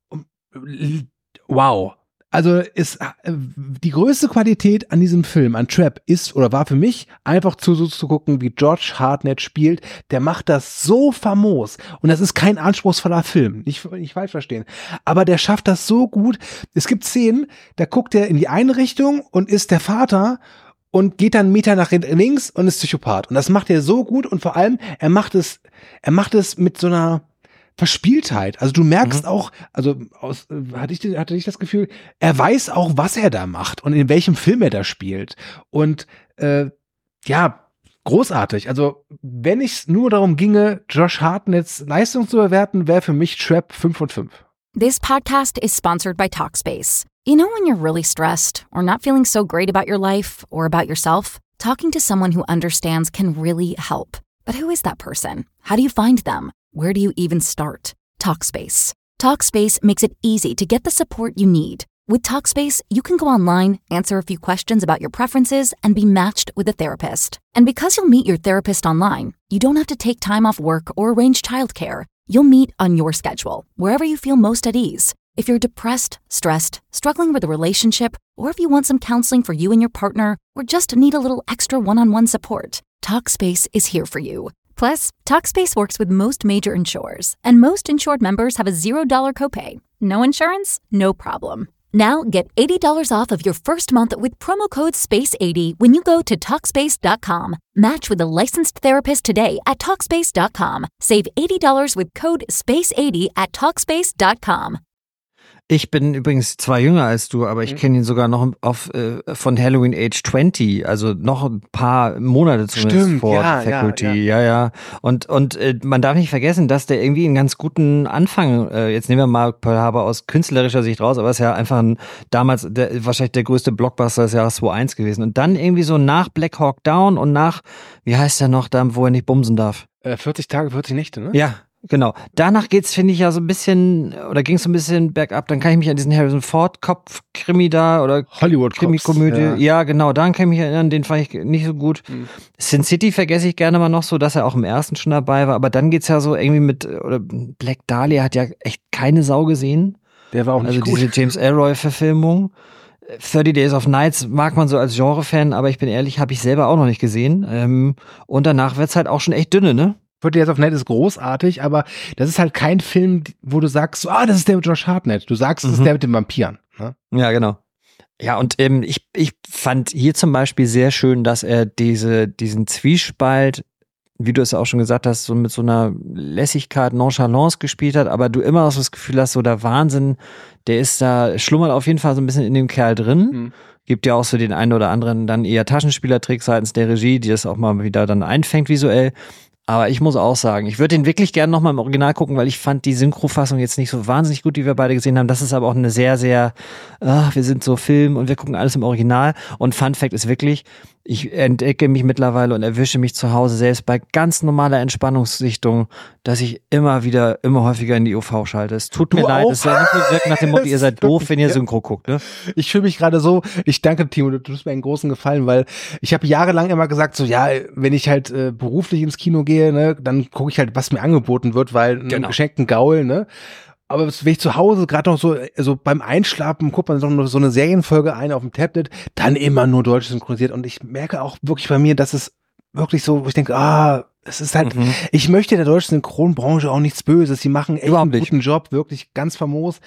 wow, also ist die größte Qualität an diesem Film, an Trap, ist oder war für mich einfach zu gucken, wie Josh Hartnett spielt. Der macht das so famos und das ist kein anspruchsvoller Film, nicht falsch verstehen, aber der schafft das so gut. Es gibt Szenen, da guckt er in die eine Richtung und ist der Vater und geht dann einen Meter nach links und ist Psychopath. Und das macht er so gut und vor allem, er macht es mit so einer Verspieltheit. Also du merkst auch, also hatte ich das Gefühl, er weiß auch, was er da macht und in welchem Film er da spielt. Und ja, großartig. Also wenn es nur darum ginge, Josh Hartnetts Leistung zu bewerten, wäre für mich Trap 5 von 5. This podcast is sponsored by Talkspace. You know when you're really stressed or not feeling so great about your life or about yourself? Talking to someone who understands can really help. But who is that person? How do you find them? Where do you even start? Talkspace. Talkspace makes it easy to get the support you need. With Talkspace, you can go online, answer a few questions about your preferences, and be matched with a therapist. And because you'll meet your therapist online, you don't have to take time off work or arrange childcare. You'll meet on your schedule, wherever you feel most at ease. If you're depressed, stressed, struggling with a relationship, or if you want some counseling for you and your partner, or just need a little extra one-on-one support, Talkspace is here for you. Plus, Talkspace works with most major insurers, and most insured members have a $0 copay. No insurance? No problem. Now get $80 off of your first month with promo code SPACE80 when you go to Talkspace.com. Match with a licensed therapist today at Talkspace.com. Save $80 with code SPACE80 at Talkspace.com. Ich bin übrigens zwar jünger als du, aber ich kenne ihn sogar noch von Halloween Age 20, also noch ein paar Monate zumindest vor Faculty. Ja. Und man darf nicht vergessen, dass der irgendwie einen ganz guten Anfang, jetzt nehmen wir mal Pearl Harbor aus künstlerischer Sicht raus, aber ist ja einfach damals wahrscheinlich der größte Blockbuster des Jahres 2001 gewesen. Und dann irgendwie so nach Black Hawk Down und nach, wie heißt der noch, da wo er nicht bumsen darf? 40 Tage, 40 Nächte, ne? Ja. Genau. Danach geht's, finde ich, ja so ein bisschen, oder ging's so ein bisschen bergab. Dann kann ich mich an diesen Harrison Ford-Kopf-Krimi da oder Krimi-Komödie. Ja, genau. Daran kann ich mich erinnern. Den fand ich nicht so gut. Sin City vergesse ich gerne mal noch so, dass er auch im ersten schon dabei war. Aber dann geht's ja so irgendwie oder Black Dahlia hat ja echt keine Sau gesehen. Der war auch nicht gut. Also diese James Ellroy-Verfilmung. 30 Days of Nights mag man so als Genre-Fan, aber ich bin ehrlich, habe ich selber auch noch nicht gesehen. Und danach wird's halt auch schon echt dünne, ne? 30 Days of Night ist großartig, aber das ist halt kein Film, wo du sagst, das ist der mit Josh Hartnett. Du sagst, das ist der mit den Vampiren. Ne? Ja, genau. Ja, und ich fand hier zum Beispiel sehr schön, dass er diesen Zwiespalt, wie du es auch schon gesagt hast, so mit so einer Lässigkeit, Nonchalance gespielt hat, aber du immer auch so das Gefühl hast, so der Wahnsinn, der ist da, schlummert auf jeden Fall so ein bisschen in dem Kerl drin. Gibt ja auch so den einen oder anderen dann eher Taschenspielertrick seitens der Regie, die das auch mal wieder dann einfängt visuell. Aber ich muss auch sagen, ich würde den wirklich gerne nochmal im Original gucken, weil ich fand die Synchrofassung jetzt nicht so wahnsinnig gut, die wir beide gesehen haben. Das ist aber auch eine sehr, sehr, wir sind so Film und wir gucken alles im Original. Und Fun Fact ist wirklich, ich entdecke mich mittlerweile und erwische mich zu Hause selbst bei ganz normaler Entspannungssichtung, dass ich immer häufiger in die UV schalte. Es tut mir leid, es soll nicht so wirken nach dem Motto, ihr seid doof, wenn ihr Synchro guckt, ne? Ich fühle mich gerade so, ich danke Timo, du tust mir einen großen Gefallen, weil ich habe jahrelang immer gesagt, so ja, wenn ich halt beruflich ins Kino gehe, ne, dann gucke ich halt, was mir angeboten wird, weil einen geschenkten Gaul, ne? Aber wenn ich zu Hause gerade noch so beim Einschlafen guckt man doch noch so eine Serienfolge ein auf dem Tablet, dann immer nur deutsch synchronisiert. Und ich merke auch wirklich bei mir, dass es wirklich so, wo ich denke, es ist halt, ich möchte der deutschen Synchronbranche auch nichts Böses. Sie machen echt einen guten Job, wirklich ganz famos.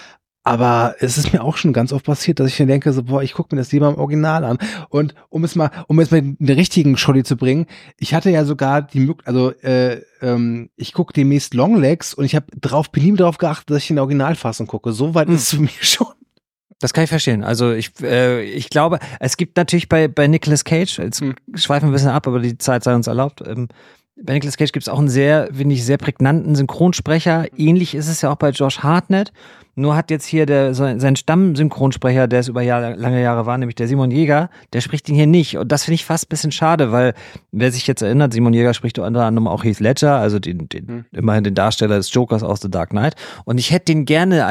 Aber es ist mir auch schon ganz oft passiert, dass ich mir denke, so, ich gucke mir das lieber im Original an. Und um jetzt mal den richtigen Scholli zu bringen, ich hatte ja sogar die Möglichkeit, ich gucke demnächst Longlegs und ich bin nie darauf geachtet, dass ich in der Originalfassung gucke. So weit ist es für mich schon. Das kann ich verstehen. Also ich glaube, es gibt natürlich bei Nicolas Cage, jetzt schweifen wir ein bisschen ab, aber die Zeit sei uns erlaubt, bei Nicolas Cage gibt es auch einen sehr prägnanten Synchronsprecher. Ähnlich ist es ja auch bei Josh Hartnett. Nur hat jetzt hier sein Stammsynchronsprecher, der es über lange Jahre war, nämlich der Simon Jäger, der spricht ihn hier nicht. Und das finde ich fast ein bisschen schade, weil, wer sich jetzt erinnert, Simon Jäger spricht unter anderem auch Heath Ledger, also immerhin den Darsteller des Jokers aus The Dark Knight. Und ich hätte ihm gerne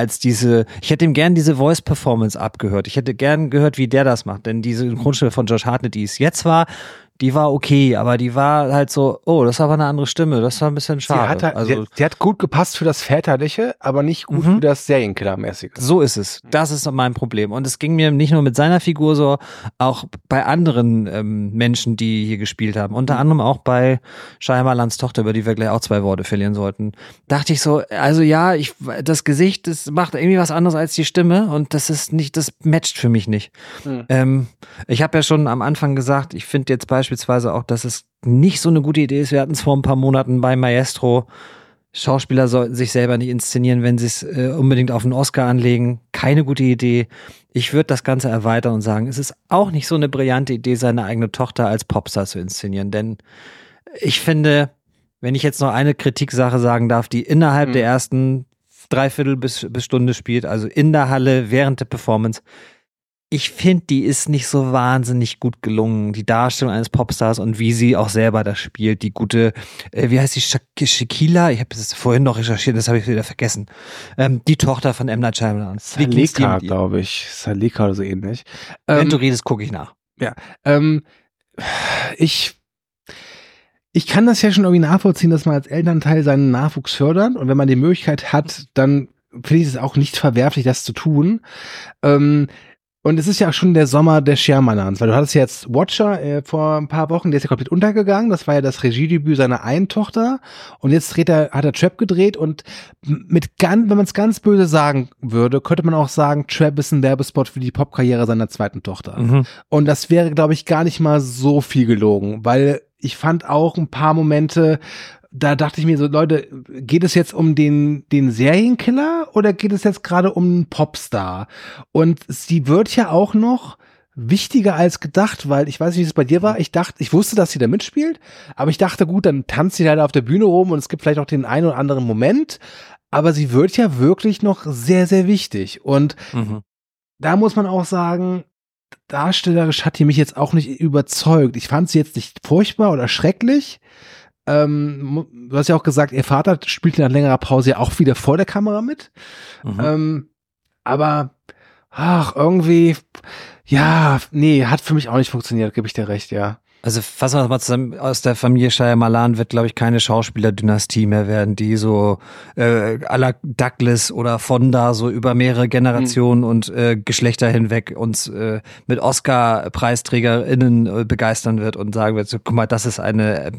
diese Voice-Performance abgehört. Ich hätte gern gehört, wie der das macht. Denn diese Synchronstimme von Josh Hartnett, die es jetzt war, die war okay, aber die war halt so, das war aber eine andere Stimme, das war ein bisschen schade. Sie hat gut gepasst für das Väterliche, aber nicht gut für das Serienkiller-mäßige. So ist es. Das ist mein Problem. Und es ging mir nicht nur mit seiner Figur so, auch bei anderen Menschen, die hier gespielt haben. Unter anderem auch bei Shyamalans Tochter, über die wir gleich auch 2 Worte verlieren sollten. Dachte ich so, also ja, das Gesicht, das macht irgendwie was anderes als die Stimme und das matcht für mich nicht. Ich habe ja schon am Anfang gesagt, ich finde jetzt beispielsweise auch, dass es nicht so eine gute Idee ist. Wir hatten es vor ein paar Monaten bei Maestro. Schauspieler sollten sich selber nicht inszenieren, wenn sie es unbedingt auf einen Oscar anlegen. Keine gute Idee. Ich würde das Ganze erweitern und sagen, es ist auch nicht so eine brillante Idee, seine eigene Tochter als Popstar zu inszenieren. Denn ich finde, wenn ich jetzt noch eine Kritiksache sagen darf, die innerhalb der ersten 3/4 bis Stunde spielt, also in der Halle während der Performance, ich finde, die ist nicht so wahnsinnig gut gelungen. Die Darstellung eines Popstars und wie sie auch selber das spielt. Die gute, wie heißt die, Shaquilla? Ich habe das vorhin noch recherchiert, das habe ich wieder vergessen. Die Tochter von M. Night Shyamalan. Saleka, glaube ich. Saleka oder so ähnlich. Wenn du redest, gucke ich nach. Ja. Ich kann das ja schon irgendwie nachvollziehen, dass man als Elternteil seinen Nachwuchs fördert. Und wenn man die Möglichkeit hat, dann finde ich es auch nicht verwerflich, das zu tun. Und es ist ja schon der Sommer der Shyamalans, weil du hattest jetzt Watcher vor ein paar Wochen, der ist ja komplett untergegangen. Das war ja das Regiedebüt seiner einen Tochter. Und jetzt hat er Trap gedreht und wenn man es ganz böse sagen würde, könnte man auch sagen, Trap ist ein Werbespot für die Popkarriere seiner zweiten Tochter. Und das wäre, glaube ich, gar nicht mal so viel gelogen, weil ich fand auch ein paar Momente, da dachte ich mir so, Leute, geht es jetzt um den Serienkiller oder geht es jetzt gerade um einen Popstar? Und sie wird ja auch noch wichtiger als gedacht, weil ich weiß nicht, wie es bei dir war. Ich wusste, dass sie da mitspielt, aber ich dachte, gut, dann tanzt sie leider auf der Bühne rum und es gibt vielleicht auch den einen oder anderen Moment, aber sie wird ja wirklich noch sehr, sehr wichtig. Und da muss man auch sagen, darstellerisch hat die mich jetzt auch nicht überzeugt. Ich fand sie jetzt nicht furchtbar oder schrecklich. Du hast ja auch gesagt, ihr Vater spielt nach längerer Pause ja auch wieder vor der Kamera mit. Aber irgendwie, ja, nee, hat für mich auch nicht funktioniert, gebe ich dir recht, ja. Also fassen wir das mal zusammen, aus der Familie Shyamalan wird, glaube ich, keine Schauspielerdynastie mehr werden, die so à la Douglas oder Fonda so über mehrere Generationen und Geschlechter hinweg uns mit Oscar-PreisträgerInnen begeistern wird und sagen wird, so, guck mal, das ist eine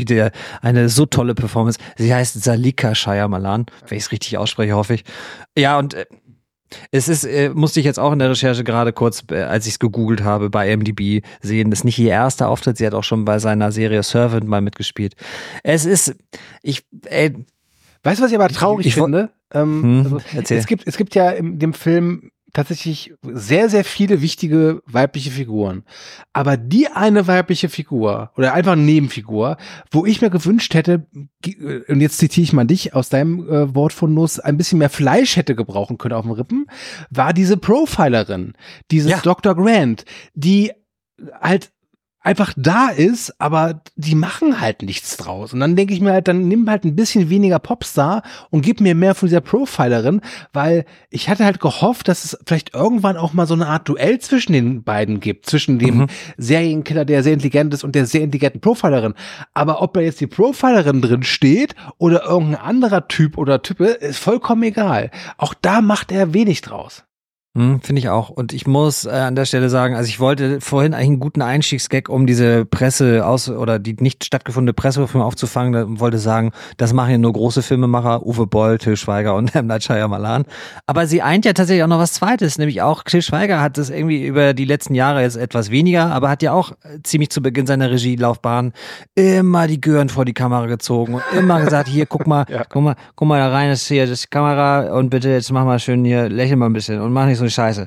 so tolle Performance. Sie heißt Zalika Shyamalan, wenn ich es richtig ausspreche, hoffe ich. Ja, und es ist, musste ich jetzt auch in der Recherche gerade kurz, als ich es gegoogelt habe, bei IMDb sehen, das ist nicht ihr erster Auftritt, sie hat auch schon bei seiner Serie Servant mal mitgespielt. Es ist, weißt du, was ich aber traurig finde? Erzähl. Es gibt ja in dem Film tatsächlich sehr, sehr viele wichtige weibliche Figuren. Aber die eine weibliche Figur oder einfach eine Nebenfigur, wo ich mir gewünscht hätte, und jetzt zitiere ich mal dich aus deinem Wortfundus, ein bisschen mehr Fleisch hätte gebrauchen können auf den Rippen, war diese Profilerin, diese Dr. Grant, die halt einfach da ist, aber die machen halt nichts draus. Und dann denke ich mir halt, dann nimm halt ein bisschen weniger Popstar und gib mir mehr von dieser Profilerin, weil ich hatte halt gehofft, dass es vielleicht irgendwann auch mal so eine Art Duell zwischen den beiden gibt, zwischen dem Serienkiller, der sehr intelligent ist, und der sehr intelligenten Profilerin. Aber ob da jetzt die Profilerin drin steht oder irgendein anderer Typ oder Type, ist vollkommen egal. Auch da macht er wenig draus. Finde ich auch. Und ich muss an der Stelle sagen, also ich wollte vorhin eigentlich einen guten Einstiegsgag, um diese oder die nicht stattgefundene Presseverführung aufzufangen, und wollte sagen, das machen ja nur große Filmemacher, Uwe Boll, Til Schweiger und M. Night Shyamalan. Aber sie eint ja tatsächlich auch noch was Zweites, nämlich auch Til Schweiger hat das irgendwie über die letzten Jahre jetzt etwas weniger, aber hat ja auch ziemlich zu Beginn seiner Regielaufbahn immer die Gören vor die Kamera gezogen und immer gesagt, hier, guck mal da rein, das ist hier das ist die Kamera und bitte jetzt mach mal schön hier, lächel mal ein bisschen und mach nicht so eine Scheiße.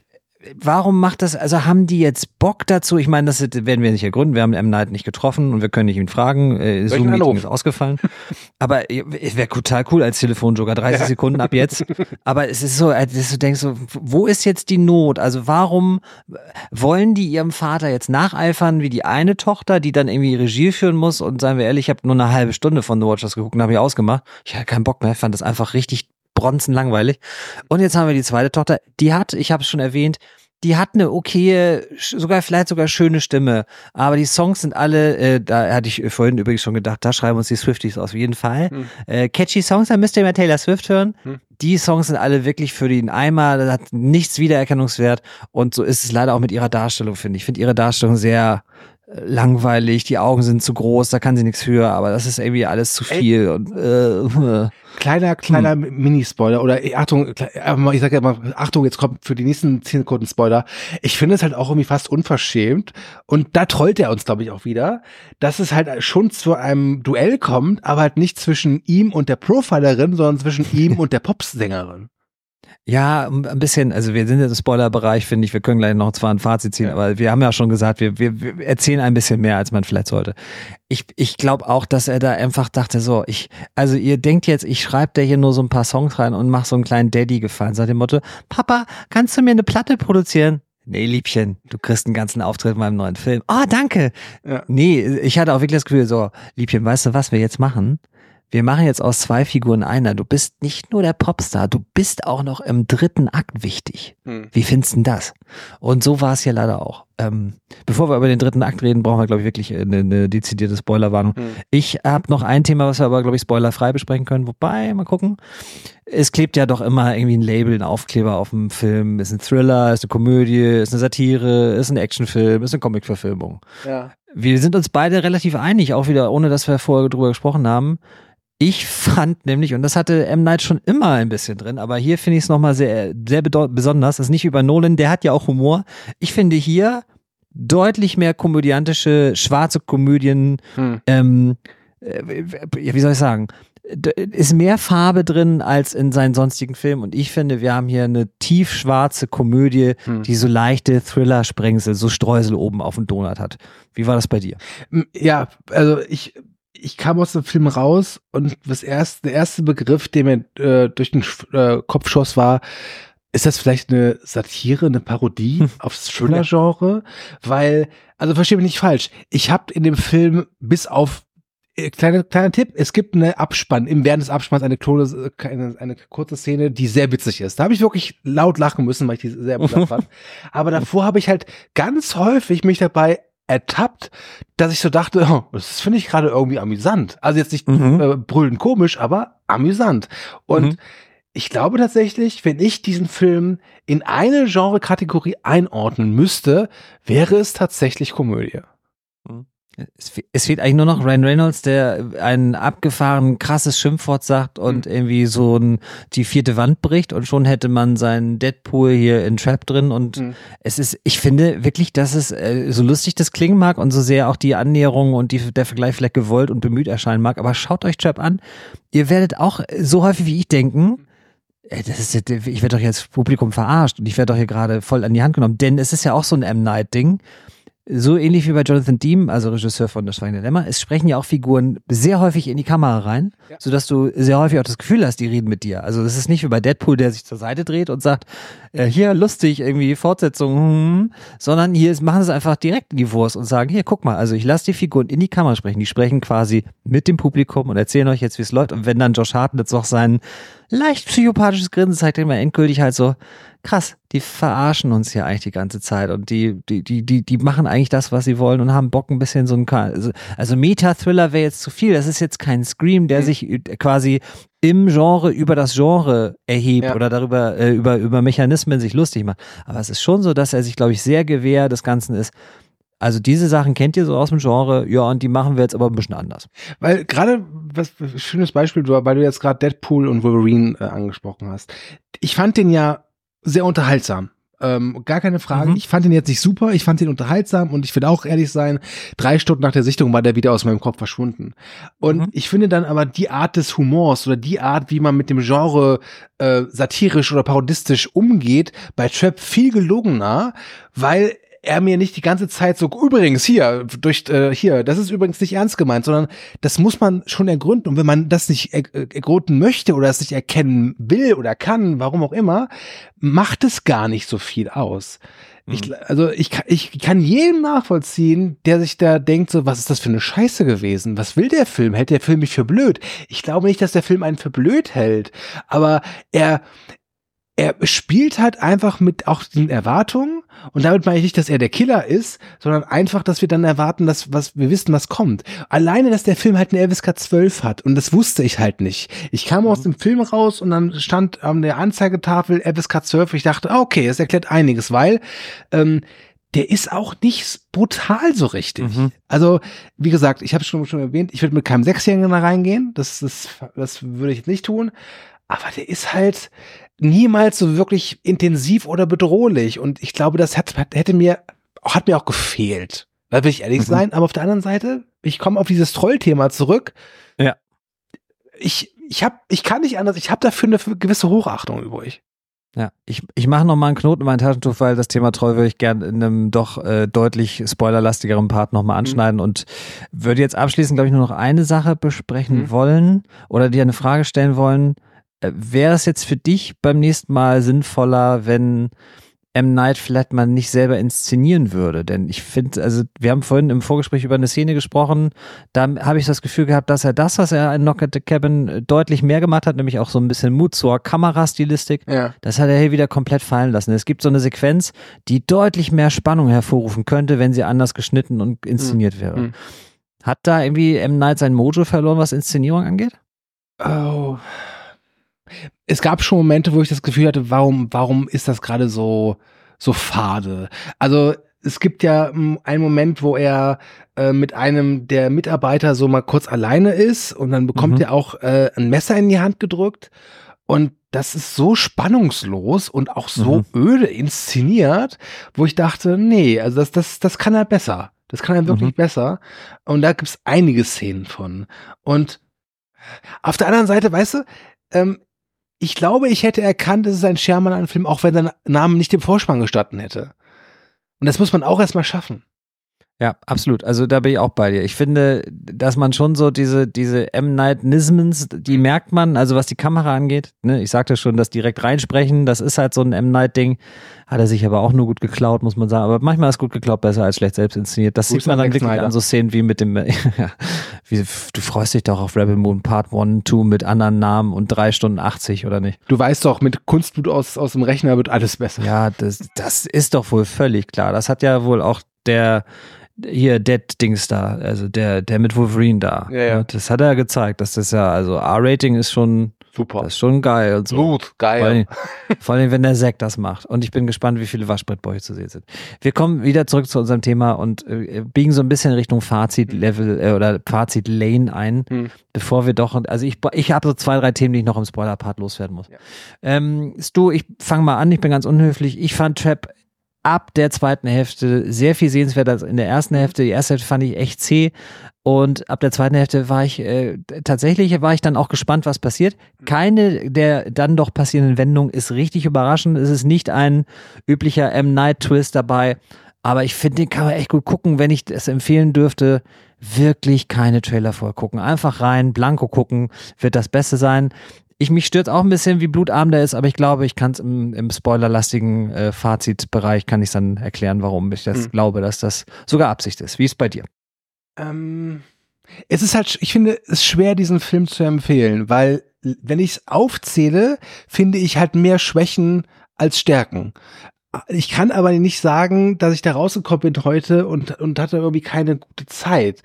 Warum macht das, also haben die jetzt Bock dazu? Ich meine, das werden wir nicht ergründen, wir haben M. Night nicht getroffen und wir können nicht ihn fragen, Zoom-Meeting ist ausgefallen. Aber es wäre total cool als Telefonjoker, 30 Sekunden ab jetzt. Aber es ist so, dass du denkst so, wo ist jetzt die Not? Also warum wollen die ihrem Vater jetzt nacheifern wie die eine Tochter, die dann irgendwie Regie führen muss? Und seien wir ehrlich, ich habe nur eine halbe Stunde von The Watchers geguckt und habe ich ausgemacht. Ich hatte keinen Bock mehr, fand das einfach richtig bronzenlangweilig. Und jetzt haben wir die zweite Tochter, die hat, ich habe es schon erwähnt, die hat eine okaye, vielleicht sogar schöne Stimme, aber die Songs sind alle, da hatte ich vorhin übrigens schon gedacht, da schreiben uns die Swifties auf jeden Fall. Catchy Songs, da müsst ihr mal Taylor Swift hören. Die Songs sind alle wirklich für den Eimer, das hat nichts Wiedererkennungswert und so ist es leider auch mit ihrer Darstellung, finde ich. Ich finde ihre Darstellung sehr langweilig, die Augen sind zu groß, da kann sie nichts für, aber das ist irgendwie alles zu viel. Und Kleiner Mini-Spoiler oder Achtung, ich sage ja immer, Achtung, jetzt kommt für die nächsten 10 Sekunden Spoiler. Ich finde es halt auch irgendwie fast unverschämt und da trollt er uns, glaube ich, auch wieder, dass es halt schon zu einem Duell kommt, aber halt nicht zwischen ihm und der Profilerin, sondern zwischen ihm und der Popsängerin. Ja, ein bisschen, also wir sind jetzt im Spoilerbereich, finde ich, wir können gleich noch zwar ein Fazit ziehen, aber wir haben ja schon gesagt, wir erzählen ein bisschen mehr, als man vielleicht sollte. Ich glaube auch, dass er da einfach dachte, so, also ihr denkt jetzt, ich schreibe da hier nur so ein paar Songs rein und mache so einen kleinen Daddy-Gefallen, nach dem Motto, Papa, kannst du mir eine Platte produzieren? Nee, Liebchen, du kriegst einen ganzen Auftritt in meinem neuen Film. Oh, danke. Ja. Nee, ich hatte auch wirklich das Gefühl, so, Liebchen, weißt du, was wir jetzt machen? Wir machen jetzt aus 2 Figuren einer. Du bist nicht nur der Popstar, du bist auch noch im 3. Akt wichtig. Wie findest du denn das? Und so war es ja leider auch. Bevor wir über den 3. Akt reden, brauchen wir, glaube ich, wirklich eine dezidierte Spoilerwarnung. Ich habe noch ein Thema, was wir aber, glaube ich, spoilerfrei besprechen können. Wobei, mal gucken. Es klebt ja doch immer irgendwie ein Label, ein Aufkleber auf dem Film. Ist ein Thriller, ist eine Komödie, ist eine Satire, ist ein Actionfilm, ist eine Comicverfilmung. Ja. Wir sind uns beide relativ einig, auch wieder, ohne dass wir vorher drüber gesprochen haben. Ich fand nämlich, und das hatte M. Night schon immer ein bisschen drin, aber hier finde ich es nochmal sehr, sehr besonders. Das ist nicht über Nolan, der hat ja auch Humor. Ich finde hier deutlich mehr komödiantische, schwarze Komödien, wie soll ich sagen, ist mehr Farbe drin als in seinen sonstigen Filmen und ich finde, wir haben hier eine tiefschwarze Komödie, die so leichte Thriller-Sprengsel, so Streusel oben auf dem Donut hat. Wie war das bei dir? Ja, also ich kam aus dem Film raus und der erste Begriff, der mir durch den Kopf schoss, war, ist das vielleicht eine Satire, eine Parodie aufs Thriller-Genre? Weil, also verstehe mich nicht falsch, ich habe in dem Film bis auf kleiner Tipp, es gibt während des Abspanns eine kurze Szene, die sehr witzig ist. Da habe ich wirklich laut lachen müssen, weil ich die sehr amüsant fand. Aber davor habe ich halt ganz häufig mich dabei ertappt, dass ich so dachte, oh, das finde ich gerade irgendwie amüsant. Also jetzt nicht brüllend komisch, aber amüsant. Und ich glaube tatsächlich, wenn ich diesen Film in eine Genre-Kategorie einordnen müsste, wäre es tatsächlich Komödie. Es fehlt eigentlich nur noch Ryan Reynolds, der ein abgefahren krasses Schimpfwort sagt und irgendwie so die vierte Wand bricht und schon hätte man seinen Deadpool hier in Trap drin und ich finde wirklich, dass es so lustig das klingen mag und so sehr auch die Annäherung und der Vergleich vielleicht gewollt und bemüht erscheinen mag, aber schaut euch Trap an, ihr werdet auch so häufig wie ich denken, ich werde doch jetzt Publikum verarscht und ich werde doch hier gerade voll an die Hand genommen, denn es ist ja auch so ein M. Night-Ding. So ähnlich wie bei Jonathan Demme, also Regisseur von Das Schweigen der Lämmer, es sprechen ja auch Figuren sehr häufig in die Kamera rein, sodass du sehr häufig auch das Gefühl hast, die reden mit dir. Also es ist nicht wie bei Deadpool, der sich zur Seite dreht und sagt, hier lustig, irgendwie Fortsetzung, sondern hier machen sie es einfach direkt in die Wurst und sagen, hier guck mal, also ich lasse die Figuren in die Kamera sprechen, die sprechen quasi mit dem Publikum und erzählen euch jetzt, wie es läuft. Und wenn dann Josh Hartnett auch sein leicht psychopathisches Grinsen zeigt, immer endgültig halt so, krass, die verarschen uns ja eigentlich die ganze Zeit und die machen eigentlich das, was sie wollen und haben Bock ein bisschen so ein, also Meta-Thriller wäre jetzt zu viel, das ist jetzt kein Scream, der sich quasi im Genre über das Genre erhebt oder darüber, über Mechanismen sich lustig macht, aber es ist schon so, dass er sich, glaube ich, sehr gewähr des Ganzen ist. Also diese Sachen kennt ihr so aus dem Genre, ja, und die machen wir jetzt aber ein bisschen anders. Weil gerade, was schönes Beispiel, weil du jetzt gerade Deadpool und Wolverine angesprochen hast. Ich fand den ja sehr unterhaltsam. Gar keine Frage. Ich fand den jetzt nicht super, ich fand den unterhaltsam und ich will auch ehrlich sein, 3 Stunden nach der Sichtung war der wieder aus meinem Kopf verschwunden. Und ich finde dann aber die Art des Humors oder die Art, wie man mit dem Genre satirisch oder parodistisch umgeht, bei Trap viel gelungener, weil er mir nicht die ganze Zeit so, übrigens hier, das ist übrigens nicht ernst gemeint, sondern das muss man schon ergründen. Und wenn man das nicht ergründen möchte oder es nicht erkennen will oder kann, warum auch immer, macht es gar nicht so viel aus. Ich kann jedem nachvollziehen, der sich da denkt, so, was ist das für eine Scheiße gewesen? Was will der Film? Hält der Film mich für blöd? Ich glaube nicht, dass der Film einen für blöd hält, aber er spielt halt einfach mit auch den Erwartungen und damit meine ich nicht, dass er der Killer ist, sondern einfach, dass wir dann erwarten, dass wir wissen, was kommt. Alleine, dass der Film halt eine FSK 12 hat und das wusste ich halt nicht. Ich kam aus dem Film raus und dann stand an der Anzeigetafel FSK 12. Ich dachte, okay, das erklärt einiges, weil der ist auch nicht brutal so richtig. Also, wie gesagt, ich habe es schon erwähnt, ich würde mit keinem 6-Jährigen da reingehen, das würde ich jetzt nicht tun, aber der ist halt niemals so wirklich intensiv oder bedrohlich und ich glaube, das hat mir auch gefehlt. Da will ich ehrlich sein, aber auf der anderen Seite, ich komme auf dieses Trollthema zurück. Ja. Ich kann nicht anders, ich habe dafür eine gewisse Hochachtung übrig. Ja, ich mache nochmal einen Knoten in mein Taschentuch, weil das Thema Troll würde ich gerne in einem doch deutlich spoilerlastigeren Part nochmal anschneiden und würde jetzt abschließend, glaube ich, nur noch eine Sache besprechen wollen oder dir eine Frage stellen wollen. Wäre es jetzt für dich beim nächsten Mal sinnvoller, wenn M. Night vielleicht mal nicht selber inszenieren würde? Denn ich finde, also wir haben vorhin im Vorgespräch über eine Szene gesprochen, da habe ich das Gefühl gehabt, dass er das, was er in Knock at the Cabin deutlich mehr gemacht hat, nämlich auch so ein bisschen Mut zur Kamerastilistik, das hat er hier wieder komplett fallen lassen. Es gibt so eine Sequenz, die deutlich mehr Spannung hervorrufen könnte, wenn sie anders geschnitten und inszeniert wäre. Hat da irgendwie M. Night sein Mojo verloren, was Inszenierung angeht? Oh. Es gab schon Momente, wo ich das Gefühl hatte, warum ist das gerade so fade? Also es gibt ja einen Moment, wo er mit einem der Mitarbeiter so mal kurz alleine ist und dann bekommt er auch ein Messer in die Hand gedrückt und das ist so spannungslos und auch so öde inszeniert, wo ich dachte, nee, also das kann er besser. Das kann er wirklich besser. Und da gibt's einige Szenen von. Und auf der anderen Seite, weißt du, ich glaube, ich hätte erkannt, es ist ein Shyamalan-Film, auch wenn der Name nicht dem Vorspann gestanden hätte. Und das muss man auch erstmal schaffen. Ja, absolut. Also da bin ich auch bei dir. Ich finde, dass man schon so diese M. Night-Nismens, die merkt man, also was die Kamera angeht, ne, ich sagte schon, das direkt reinsprechen, das ist halt so ein M. Night-Ding. Hat er sich aber auch nur gut geklaut, muss man sagen. Aber manchmal ist gut geklaut besser als schlecht selbst inszeniert. Das sieht man dann wirklich an so Szenen wie mit dem, wie, du freust dich doch auf Rebel Moon Part 1, 2 mit anderen Namen und 3 Stunden 80, oder nicht? Du weißt doch, mit Kunstblut aus dem Rechner wird alles besser. Ja, das ist doch wohl völlig klar. Das hat ja wohl auch der hier Dead-Dings da, also der mit Wolverine da. Ja. Das hat er gezeigt, dass das ja, also R-Rating ist schon super. Das ist schon geil und so. Blut, geil. Vor allem, wenn der Zack das macht. Und ich bin gespannt, wie viele Waschbrettbäuche zu sehen sind. Wir kommen wieder zurück zu unserem Thema und biegen so ein bisschen Richtung Fazit-Level oder Fazit-Lane ein, bevor wir doch, also ich habe so 2, 3 Themen, die ich noch im Spoiler-Part loswerden muss. Ja. Stu, ich fange mal an, ich bin ganz unhöflich. Ich fand Trap ab der zweiten Hälfte sehr viel sehenswerter als in der ersten Hälfte. Die erste Hälfte fand ich echt zäh und ab der zweiten Hälfte war ich dann auch gespannt, was passiert. Keine der dann doch passierenden Wendungen ist richtig überraschend. Es ist nicht ein üblicher M. Night-Twist dabei, aber ich finde, den kann man echt gut gucken, wenn ich es empfehlen dürfte. Wirklich keine Trailer vorgucken. Einfach rein, blanko gucken, wird das Beste sein. Mich stört auch ein bisschen, wie blutarm der ist, aber ich glaube, ich kann es im spoilerlastigen Fazitbereich, kann ich dann erklären, warum ich das glaube, dass das sogar Absicht ist. Wie ist es bei dir? Es ist halt, ich finde es schwer, diesen Film zu empfehlen, weil wenn ich es aufzähle, finde ich halt mehr Schwächen als Stärken. Ich kann aber nicht sagen, dass ich da rausgekommen bin heute und hatte irgendwie keine gute Zeit.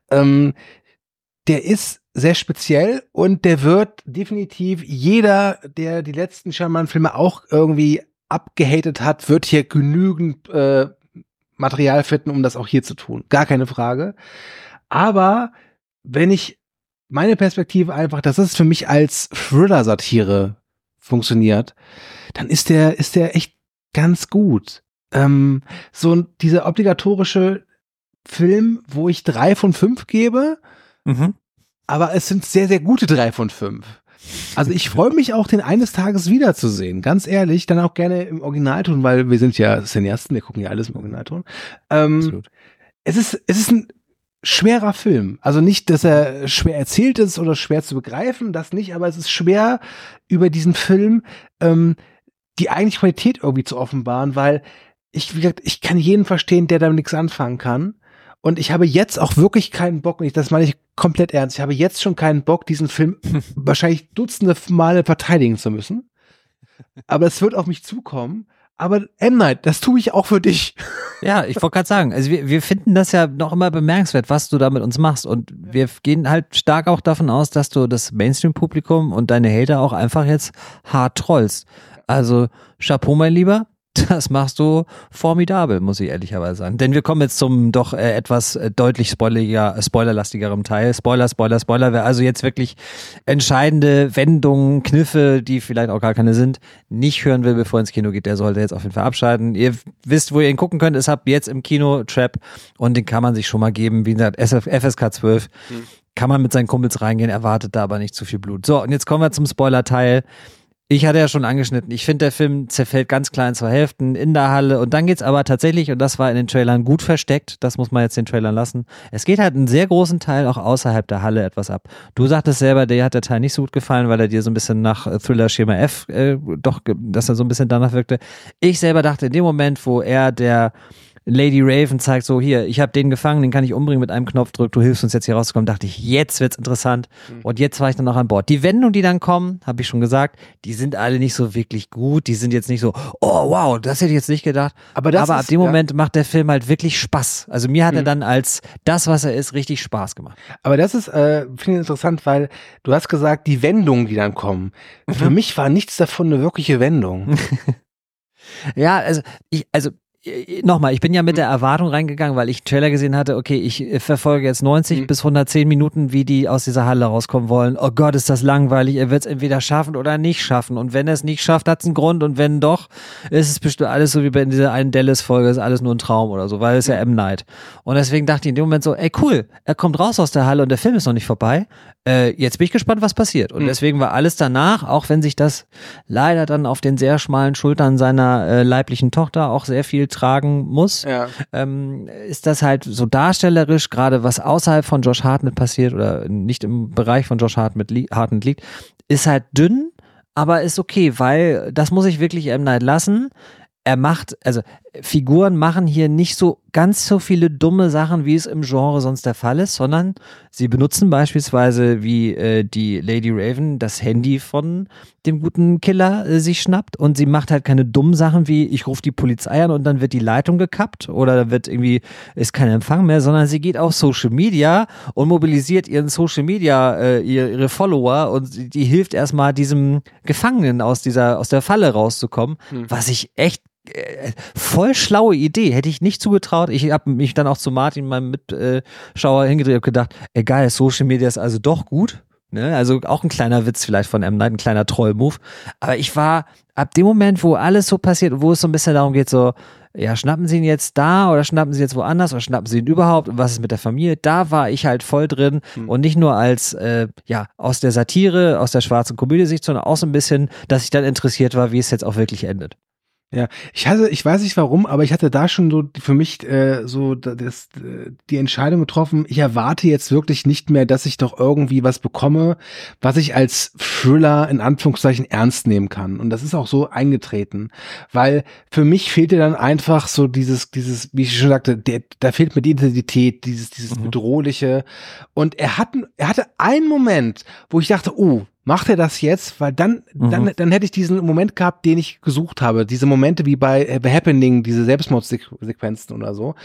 Der ist sehr speziell und der wird definitiv jeder, der die letzten Shyamalan-Filme auch irgendwie abgehatet hat, wird hier genügend Material finden, um das auch hier zu tun. Gar keine Frage. Aber wenn ich meine Perspektive einfach, dass es für mich als Thriller-Satire funktioniert, dann ist der echt ganz gut. So dieser obligatorische Film, wo ich 3 von 5 gebe, aber es sind sehr, sehr gute 3 von 5. Also ich freue mich auch, den eines Tages wiederzusehen. Ganz ehrlich, dann auch gerne im Originalton, weil wir sind ja Cineasten, wir gucken ja alles im Originalton. Absolut. Es ist ein schwerer Film. Also nicht, dass er schwer erzählt ist oder schwer zu begreifen, das nicht, aber es ist schwer, über diesen Film die eigentliche Qualität irgendwie zu offenbaren, weil wie gesagt, ich kann jeden verstehen, der damit nichts anfangen kann. Und ich habe jetzt auch wirklich keinen Bock, das meine ich komplett ernst, ich habe jetzt schon keinen Bock, diesen Film wahrscheinlich dutzende Male verteidigen zu müssen. Aber es wird auf mich zukommen. Aber M. Night, das tue ich auch für dich. Ja, ich wollte gerade sagen, also wir finden das ja noch immer bemerkenswert, was du da mit uns machst. Und wir gehen halt stark auch davon aus, dass du das Mainstream-Publikum und deine Hater auch einfach jetzt hart trollst. Also Chapeau, mein Lieber. Das machst du formidabel, muss ich ehrlicherweise sagen. Denn wir kommen jetzt zum doch etwas deutlich spoilerlastigeren Teil. Spoiler. Wer also jetzt wirklich entscheidende Wendungen, Kniffe, die vielleicht auch gar keine sind, nicht hören will, bevor er ins Kino geht, der sollte jetzt auf jeden Fall abschalten. Ihr wisst, wo ihr ihn gucken könnt. Es habt jetzt im Kino Trap und den kann man sich schon mal geben. Wie gesagt, FSK 12. Kann man mit seinen Kumpels reingehen, erwartet da aber nicht zu viel Blut. So, und jetzt kommen wir zum Spoiler-Teil. Ich hatte ja schon angeschnitten, ich finde, der Film zerfällt ganz klar in 2 Hälften in der Halle und dann geht's aber tatsächlich, und das war in den Trailern gut versteckt, das muss man jetzt den Trailern lassen, es geht halt einen sehr großen Teil auch außerhalb der Halle etwas ab. Du sagtest selber, dir hat der Teil nicht so gut gefallen, weil er dir so ein bisschen nach Thriller-Schema F dass er so ein bisschen danach wirkte. Ich selber dachte, in dem Moment, wo er der Lady Raven zeigt, so hier, ich habe den gefangen, den kann ich umbringen mit einem Knopfdruck, du hilfst uns jetzt hier rauszukommen, dachte ich, jetzt wird's interessant und jetzt war ich dann auch an Bord. Die Wendungen, die dann kommen, habe ich schon gesagt, die sind alle nicht so wirklich gut, die sind jetzt nicht so, oh wow, das hätte ich jetzt nicht gedacht, aber ab dem Moment macht der Film halt wirklich Spaß. Also mir hat er dann als das, was er ist, richtig Spaß gemacht. Aber das ist, finde ich interessant, weil du hast gesagt, die Wendungen, die dann kommen, für mich war nichts davon eine wirkliche Wendung. Ja, nochmal, ich bin ja mit der Erwartung reingegangen, weil ich einen Trailer gesehen hatte, okay, ich verfolge jetzt 90 bis 110 Minuten, wie die aus dieser Halle rauskommen wollen. Oh Gott, ist das langweilig, er wird es entweder schaffen oder nicht schaffen. Und wenn er es nicht schafft, hat es einen Grund. Und wenn doch, ist es bestimmt alles so wie in dieser einen Dallas-Folge, ist alles nur ein Traum oder so, weil es ja M. Night. Und deswegen dachte ich in dem Moment so, ey cool, er kommt raus aus der Halle und der Film ist noch nicht vorbei. Jetzt bin ich gespannt, was passiert. Und deswegen war alles danach, auch wenn sich das leider dann auf den sehr schmalen Schultern seiner leiblichen Tochter auch sehr viel tragen muss, ist das halt so darstellerisch, gerade was außerhalb von Josh Hartnett passiert oder nicht im Bereich von Josh Hartnett liegt, ist halt dünn, aber ist okay, weil das muss ich wirklich M. Night lassen. Figuren machen hier nicht so ganz so viele dumme Sachen, wie es im Genre sonst der Fall ist, sondern sie benutzen beispielsweise wie die Lady Raven das Handy von dem guten Killer sich schnappt und sie macht halt keine dummen Sachen wie ich rufe die Polizei an und dann wird die Leitung gekappt oder ist kein Empfang mehr, sondern sie geht auf Social Media und mobilisiert ihren Social Media, ihre Follower und die hilft erstmal diesem Gefangenen aus der Falle rauszukommen, was ich echt voll schlaue Idee, hätte ich nicht zugetraut. Ich habe mich dann auch zu Martin, meinem Mitschauer, hingedreht und gedacht, geil, Social Media ist also doch gut. Ne? Also auch ein kleiner Witz vielleicht von M. Night, ein kleiner Troll-Move. Aber ich war ab dem Moment, wo alles so passiert, wo es so ein bisschen darum geht, so, ja, schnappen sie ihn jetzt da oder schnappen sie jetzt woanders oder schnappen sie ihn überhaupt und was ist mit der Familie? Da war ich halt voll drin und nicht nur als, aus der Satire, aus der schwarzen Komödie-Sicht, sondern auch so ein bisschen, dass ich dann interessiert war, wie es jetzt auch wirklich endet. Ja, ich weiß nicht warum, aber ich hatte da schon so für mich die Entscheidung getroffen, ich erwarte jetzt wirklich nicht mehr, dass ich doch irgendwie was bekomme, was ich als Thriller in Anführungszeichen ernst nehmen kann. Und das ist auch so eingetreten, weil für mich fehlte dann einfach so dieses, wie ich schon sagte, da fehlt mir die Intensität, dieses Bedrohliche. Und er hatte einen Moment, wo ich dachte, oh, macht er das jetzt? Weil dann hätte ich diesen Moment gehabt, den ich gesucht habe. Diese Momente wie bei The Happening, diese Selbstmordsequenzen oder so.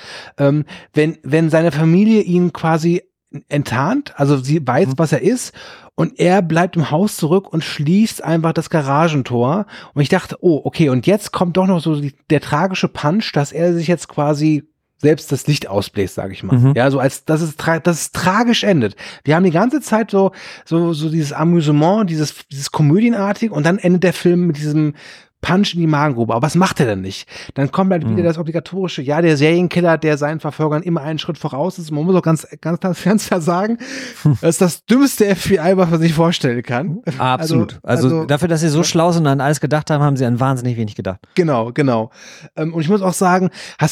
Wenn seine Familie ihn quasi enttarnt, also sie weiß, was er ist, und er bleibt im Haus zurück und schließt einfach das Garagentor. Und ich dachte, oh, okay, und jetzt kommt doch noch so der tragische Punch, dass er sich jetzt quasi selbst das Licht ausbläst, sage ich mal. Ja, so als dass es tragisch endet. Wir haben die ganze Zeit so dieses Amüsement, dieses Komödienartig und dann endet der Film mit diesem Punch in die Magengrube. Aber was macht er denn nicht? Dann kommt halt wieder das obligatorische, ja, der Serienkiller, der seinen Verfolgern immer einen Schritt voraus ist. Man muss auch ganz klar sagen, das ist das dümmste FBI, was man sich vorstellen kann. Absolut. Also dafür, dass sie so schlau sind und an alles gedacht haben, haben sie an wahnsinnig wenig gedacht. Genau. Und ich muss auch sagen,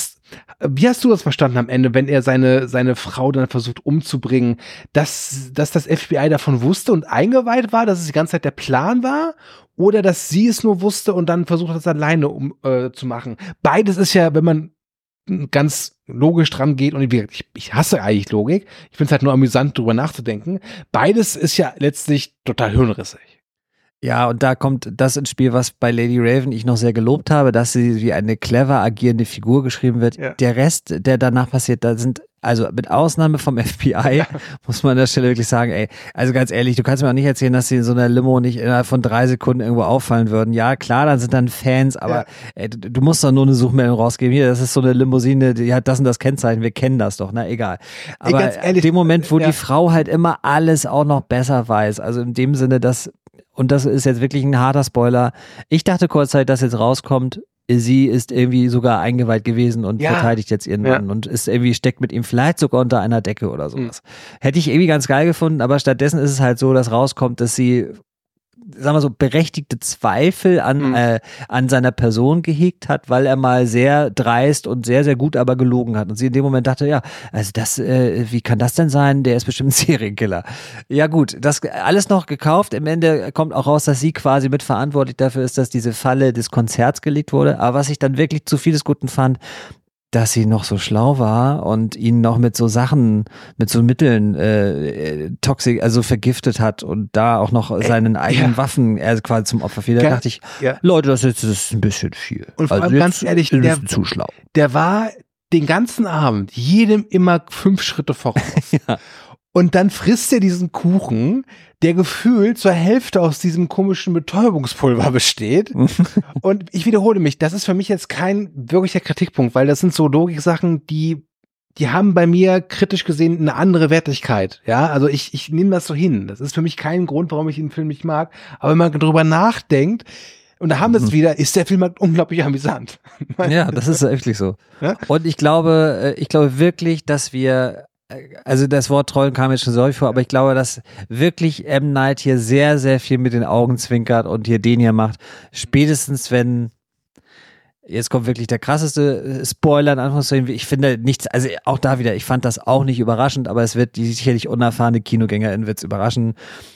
wie hast du das verstanden am Ende, wenn er seine Frau dann versucht umzubringen, dass das FBI davon wusste und eingeweiht war, dass es die ganze Zeit der Plan war? Oder dass sie es nur wusste und dann versucht hat, es alleine zu machen. Beides ist ja, wenn man ganz logisch dran geht, und ich hasse eigentlich Logik, ich finde es halt nur amüsant, drüber nachzudenken. Beides ist ja letztlich total hirnrissig. Ja, und da kommt das ins Spiel, was bei Lady Raven ich noch sehr gelobt habe, dass sie wie eine clever agierende Figur geschrieben wird. Ja. Der Rest, der danach passiert, da sind, also mit Ausnahme vom FBI, muss man an der Stelle wirklich sagen, also ganz ehrlich, du kannst mir auch nicht erzählen, dass sie in so einer Limo nicht innerhalb von 3 Sekunden irgendwo auffallen würden. Ja, klar, dann sind dann Fans, aber du musst doch nur eine Suchmeldung rausgeben. Hier, das ist so eine Limousine, die hat das und das Kennzeichen, wir kennen das doch, na egal. Aber ganz ehrlich, in dem Moment, wo die Frau halt immer alles auch noch besser weiß, also in dem Sinne, dass, und das ist jetzt wirklich ein harter Spoiler, ich dachte kurzzeitig, dass jetzt rauskommt, sie ist irgendwie sogar eingeweiht gewesen und verteidigt jetzt ihren Mann und ist irgendwie, steckt mit ihm vielleicht sogar unter einer Decke oder sowas. Hätte ich irgendwie ganz geil gefunden, aber stattdessen ist es halt so, dass rauskommt, dass sie, sagen wir so, berechtigte Zweifel an seiner Person gehegt hat, weil er mal sehr dreist und sehr, sehr gut aber gelogen hat. Und sie in dem Moment dachte, ja, also das, wie kann das denn sein? Der ist bestimmt ein Serienkiller. Ja gut, das alles noch gekauft. Im Ende kommt auch raus, dass sie quasi mitverantwortlich dafür ist, dass diese Falle des Konzerts gelegt wurde. Aber was ich dann wirklich zu viel des Guten fand, dass sie noch so schlau war und ihn noch mit so Sachen, mit so Mitteln toxisch, also vergiftet hat und da auch noch seinen eigenen Waffen quasi zum Opfer fiel. Da dachte ich, Leute, das ist ein bisschen viel. Und vor allem ganz ehrlich, zu schlau. Der war den ganzen Abend jedem immer 5 Schritte voraus. Und dann frisst er diesen Kuchen, der gefühlt zur Hälfte aus diesem komischen Betäubungspulver besteht. Und ich wiederhole mich, das ist für mich jetzt kein wirklicher Kritikpunkt, weil das sind so Logik-Sachen, die haben bei mir kritisch gesehen eine andere Wertigkeit. Ja, also ich nehme das so hin. Das ist für mich kein Grund, warum ich den Film nicht mag. Aber wenn man drüber nachdenkt, und da haben wir es wieder, ist der Film halt unglaublich amüsant. Ja, das ist wirklich so. Ja? Und ich glaube wirklich, dass wir, also das Wort Trollen kam jetzt schon so häufig vor, aber ich glaube, dass wirklich M. Night hier sehr, sehr viel mit den Augen zwinkert und hier den hier macht. Spätestens wenn, jetzt kommt wirklich der krasseste Spoiler in Anführungszeichen, ich finde nichts, also auch da wieder, ich fand das auch nicht überraschend, aber es wird die sicherlich unerfahrene Kinogängerin wird's überraschen.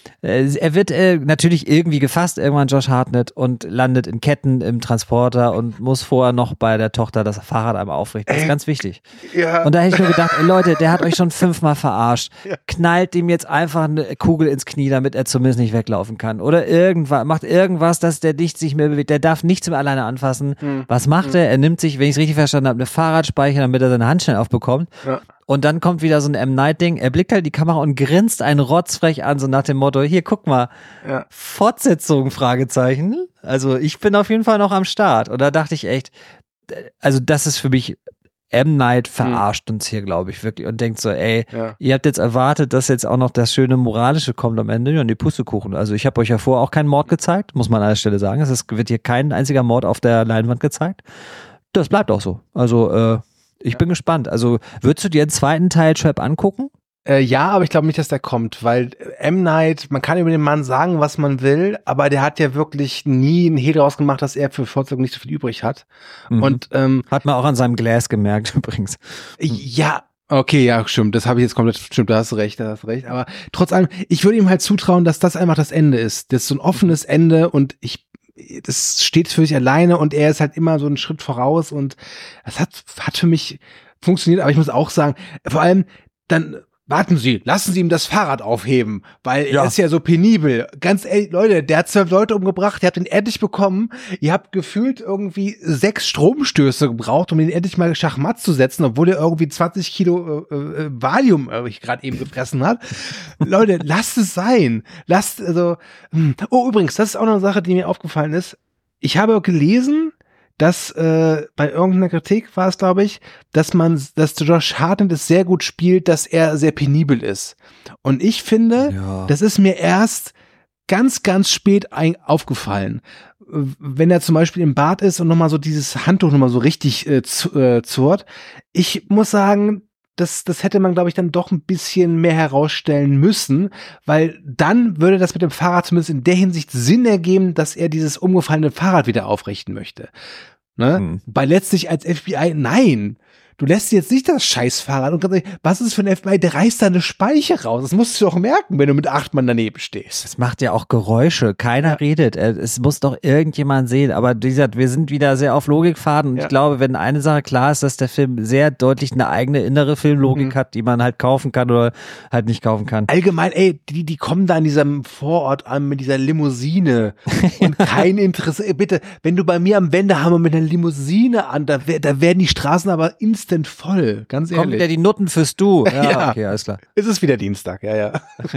Er wird natürlich irgendwie gefasst, irgendwann Josh Hartnett, und landet in Ketten im Transporter und muss vorher noch bei der Tochter das Fahrrad einmal aufrichten. Das ist ganz wichtig. Ja. Und da hätte ich nur gedacht, ey Leute, der hat euch schon 5-mal verarscht. Ja. Knallt ihm jetzt einfach eine Kugel ins Knie, damit er zumindest nicht weglaufen kann. Oder macht irgendwas, dass der nicht sich mehr bewegt. Der darf nichts mehr alleine anfassen. Was macht er? Er nimmt sich, wenn ich es richtig verstanden habe, eine Fahrradspeicher, damit er seine Handschellen aufbekommt. Ja. Und dann kommt wieder so ein M-Night-Ding, er blickt halt die Kamera und grinst einen rotzfrech an, so nach dem Motto, hier, guck mal, Fortsetzung, Fragezeichen. Also ich bin auf jeden Fall noch am Start. Und da dachte ich echt, also das ist für mich, M-Night verarscht uns hier, glaube ich, wirklich, und denkt so, ey, ihr habt jetzt erwartet, dass jetzt auch noch das schöne Moralische kommt am Ende, ja, die Pustekuchen. Also ich habe euch ja vorher auch keinen Mord gezeigt, muss man an der Stelle sagen. Es wird hier kein einziger Mord auf der Leinwand gezeigt. Das bleibt auch so. Also, ich bin gespannt. Also, würdest du dir einen zweiten Teil Trap angucken? Ja, aber ich glaube nicht, dass der kommt, weil M. Night, man kann über den Mann sagen, was man will, aber der hat ja wirklich nie einen Hehl draus gemacht, dass er für Fortsetzung nicht so viel übrig hat. Und hat man auch an seinem Glas gemerkt übrigens. Ja, okay, ja, stimmt, das habe ich jetzt komplett, stimmt, da hast du recht. Aber trotz allem, ich würde ihm halt zutrauen, dass das einfach das Ende ist. Das ist so ein offenes Ende und das steht für sich alleine und er ist halt immer so einen Schritt voraus und das hat für mich funktioniert, aber ich muss auch sagen, vor allem dann, warten Sie, lassen Sie ihm das Fahrrad aufheben, weil er ist ja so penibel. Ganz ehrlich, Leute, der hat 12 Leute umgebracht, ihr habt ihn endlich bekommen, ihr habt gefühlt irgendwie 6 Stromstöße gebraucht, um ihn endlich mal Schachmatt zu setzen, obwohl er irgendwie 20 Kilo Valium gerade eben gefressen hat. Leute, lasst es sein. Oh, übrigens, das ist auch noch eine Sache, die mir aufgefallen ist. Ich habe gelesen, dass bei irgendeiner Kritik war es, glaube ich, dass Josh Hartnett es sehr gut spielt, dass er sehr penibel ist. Und ich finde, das ist mir erst ganz, ganz spät aufgefallen. Wenn er zum Beispiel im Bad ist und nochmal so dieses Handtuch nochmal so richtig zurrt. Ich muss sagen, das hätte man, glaube ich, dann doch ein bisschen mehr herausstellen müssen, weil dann würde das mit dem Fahrrad zumindest in der Hinsicht Sinn ergeben, dass er dieses umgefallene Fahrrad wieder aufrichten möchte. Ne? Weil letztlich als FBI, nein, du lässt jetzt nicht das Scheißfahrrad und ganz ehrlich, was ist für ein FBI, der reißt da eine Speiche raus. Das musst du doch merken, wenn du mit 8 Mann daneben stehst. Das macht ja auch Geräusche. Keiner redet. Es muss doch irgendjemand sehen. Aber wie gesagt, wir sind wieder sehr auf Logikfaden. Und ich glaube, wenn eine Sache klar ist, dass der Film sehr deutlich eine eigene innere Filmlogik hat, die man halt kaufen kann oder halt nicht kaufen kann. Allgemein, ey, die kommen da in diesem Vorort an mit dieser Limousine und kein Interesse. Bitte, wenn du bei mir am Wendehammer mit einer Limousine an, da werden die Straßen aber instant voll, ganz ehrlich. Kommen wieder die Nutten fürs Du. Ja, okay, alles klar. Es ist wieder Dienstag, ja.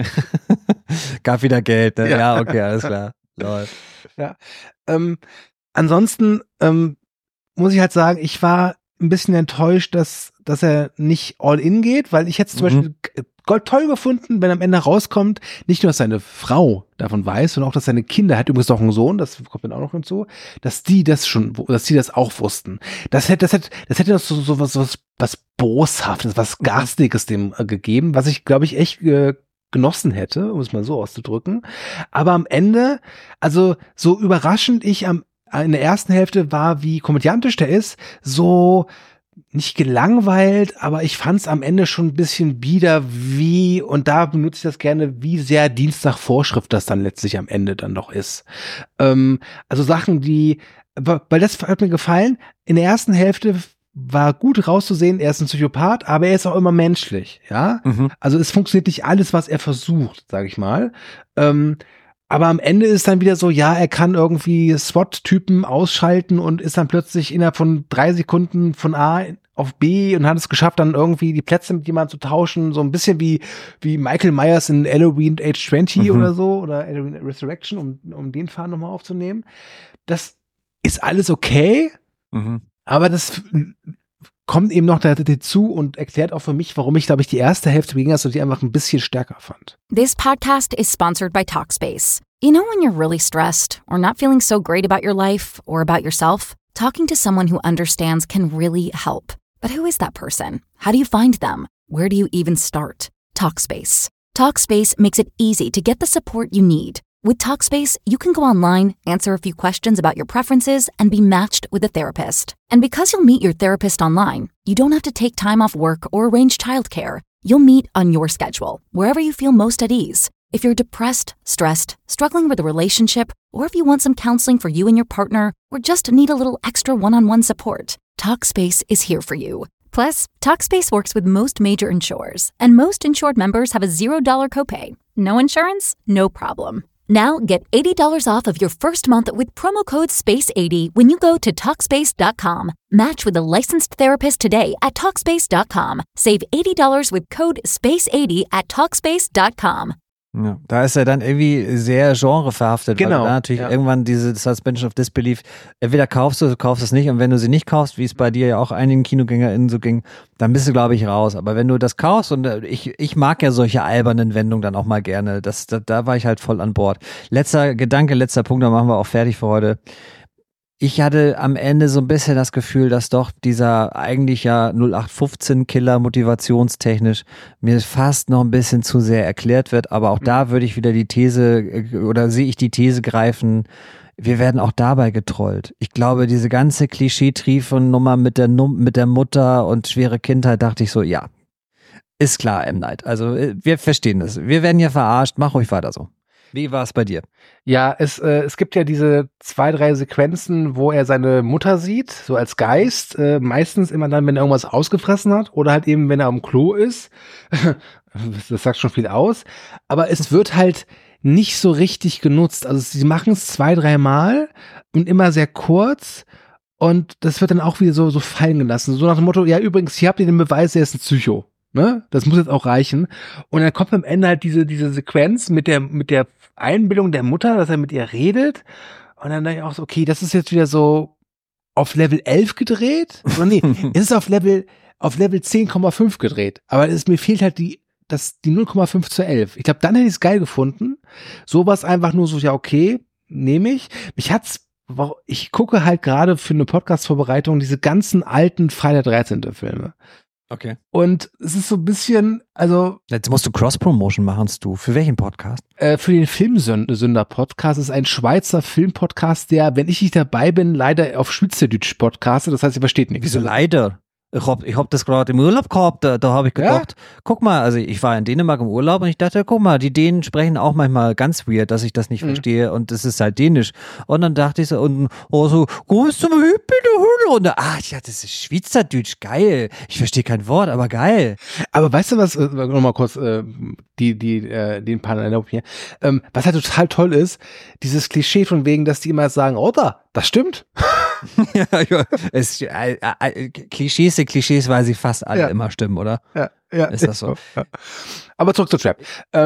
Gab wieder Geld, ne? Ja, okay, alles klar. Läuft. Ja. Ansonsten muss ich halt sagen, ich war ein bisschen enttäuscht, dass er nicht all in geht, weil ich hätte zum Beispiel toll gefunden, wenn am Ende rauskommt, nicht nur, dass seine Frau davon weiß, sondern auch, dass seine Kinder, hat übrigens auch einen Sohn, das kommt dann auch noch hinzu, dass die das auch wussten. Das hätte noch so was Boshaftes, was Garstiges dem gegeben, was ich, glaube ich, echt genossen hätte, um es mal so auszudrücken. Aber am Ende, also so überraschend ich in der ersten Hälfte war, wie komödiantisch der ist, so nicht gelangweilt, aber ich fand es am Ende schon ein bisschen bieder, und da benutze ich das gerne, wie sehr Dienstag-Vorschrift das dann letztlich am Ende dann noch ist. Also Sachen, weil das hat mir gefallen, in der ersten Hälfte war gut rauszusehen, er ist ein Psychopath, aber er ist auch immer menschlich, ja? Also es funktioniert nicht alles, was er versucht, sag ich mal. Aber am Ende ist dann wieder so, ja, er kann irgendwie SWAT-Typen ausschalten und ist dann plötzlich innerhalb von 3 Sekunden von A auf B und hat es geschafft, dann irgendwie die Plätze mit jemandem zu tauschen, so ein bisschen wie Michael Myers in Halloween Age 20 oder so, oder Halloween Resurrection, um den Faden nochmal aufzunehmen. Das ist alles okay, aber das kommt eben noch dazu und erklärt auch für mich, warum ich, glaube ich, die erste Hälfte ging, also die einfach ein bisschen stärker fand. This podcast is sponsored by Talkspace. You know when you're really stressed or not feeling so great about your life or about yourself? Talking to someone who understands can really help. But who is that person? How do you find them? Where do you even start? Talkspace. Talkspace makes it easy to get the support you need. With Talkspace, you can go online, answer a few questions about your preferences, and be matched with a therapist. And because you'll meet your therapist online, you don't have to take time off work or arrange childcare. You'll meet on your schedule, wherever you feel most at ease. If you're depressed, stressed, struggling with a relationship, or if you want some counseling for you and your partner, or just need a little extra one-on-one support, Talkspace is here for you. Plus, Talkspace works with most major insurers, and most insured members have a $0 copay. No insurance? No problem. Now get $80 off of your first month with promo code SPACE80 when you go to Talkspace.com. Match with a licensed therapist today at Talkspace.com. Save $80 with code SPACE80 at Talkspace.com. Ja, da ist er dann irgendwie sehr genreverhaftet, genau, weil da natürlich irgendwann diese Suspension of Disbelief, entweder kaufst du es nicht und wenn du sie nicht kaufst, wie es bei dir ja auch einigen KinogängerInnen so ging, dann bist du, glaube ich, raus. Aber wenn du das kaufst und ich mag ja solche albernen Wendungen dann auch mal gerne, da war ich halt voll an Bord. Letzter Punkt, dann machen wir auch fertig für heute. Ich hatte am Ende so ein bisschen das Gefühl, dass doch dieser eigentlich ja 0815-Killer motivationstechnisch mir fast noch ein bisschen zu sehr erklärt wird. Aber auch da würde ich wieder die These sehe ich die These greifen, wir werden auch dabei getrollt. Ich glaube, diese ganze Klischee-Triefon-Nummer mit der Mutter und schwere Kindheit, dachte ich so, ja, ist klar, M. Night. Also wir verstehen das. Wir werden hier verarscht, mach ruhig weiter so. Wie war es bei dir? Ja, es gibt ja diese 2-3 Sequenzen, wo er seine Mutter sieht, so als Geist. Meistens immer dann, wenn er irgendwas ausgefressen hat oder halt eben, wenn er am Klo ist. Das sagt schon viel aus. Aber es wird halt nicht so richtig genutzt. Also sie machen es 2-3 Mal und immer sehr kurz. Und das wird dann auch wieder so fallen gelassen. So nach dem Motto, ja übrigens, hier habt ihr den Beweis, er ist ein Psycho. Ne? Das muss jetzt auch reichen. Und dann kommt am Ende halt diese Sequenz mit der Einbildung der Mutter, dass er mit ihr redet. Und dann denke ich auch so, okay, das ist jetzt wieder so auf Level 11 gedreht. Oder nee, es ist auf Level 10,5 gedreht. Aber mir fehlt halt die 0,5 zu 11. Ich glaube, dann hätte ich es geil gefunden. Sowas einfach nur so, ja, okay, nehme ich. Ich gucke halt gerade für eine Podcast-Vorbereitung diese ganzen alten Freitag 13. Filme. Okay. Und es ist so ein bisschen, also. Jetzt musst du Cross-Promotion machen, du. Für welchen Podcast? Für den Filmsünder-Podcast. Das ist ein Schweizer Filmpodcast, der, wenn ich nicht dabei bin, leider auf Schweizerdeutsch podcastet. Das heißt, ihr versteht nichts. Wieso leider? Ich hab das gerade im Urlaub gehabt, da habe ich gedacht, guck mal, also ich war in Dänemark im Urlaub und ich dachte, guck mal, die Dänen sprechen auch manchmal ganz weird, dass ich das nicht verstehe und das ist halt dänisch. Und dann dachte ich so, kommst du mal in der Höhle? Und ja, das ist Schweizerdeutsch, geil. Ich verstehe kein Wort, aber geil. Aber weißt du was, nochmal kurz, den Panel hier, was halt total toll ist, dieses Klischee von wegen, dass die immer sagen, oder, das stimmt. Ja. Klischees sind Klischees, weil sie fast alle immer stimmen, oder? Ja. Ist das so? Ja. Aber zurück zu Trap.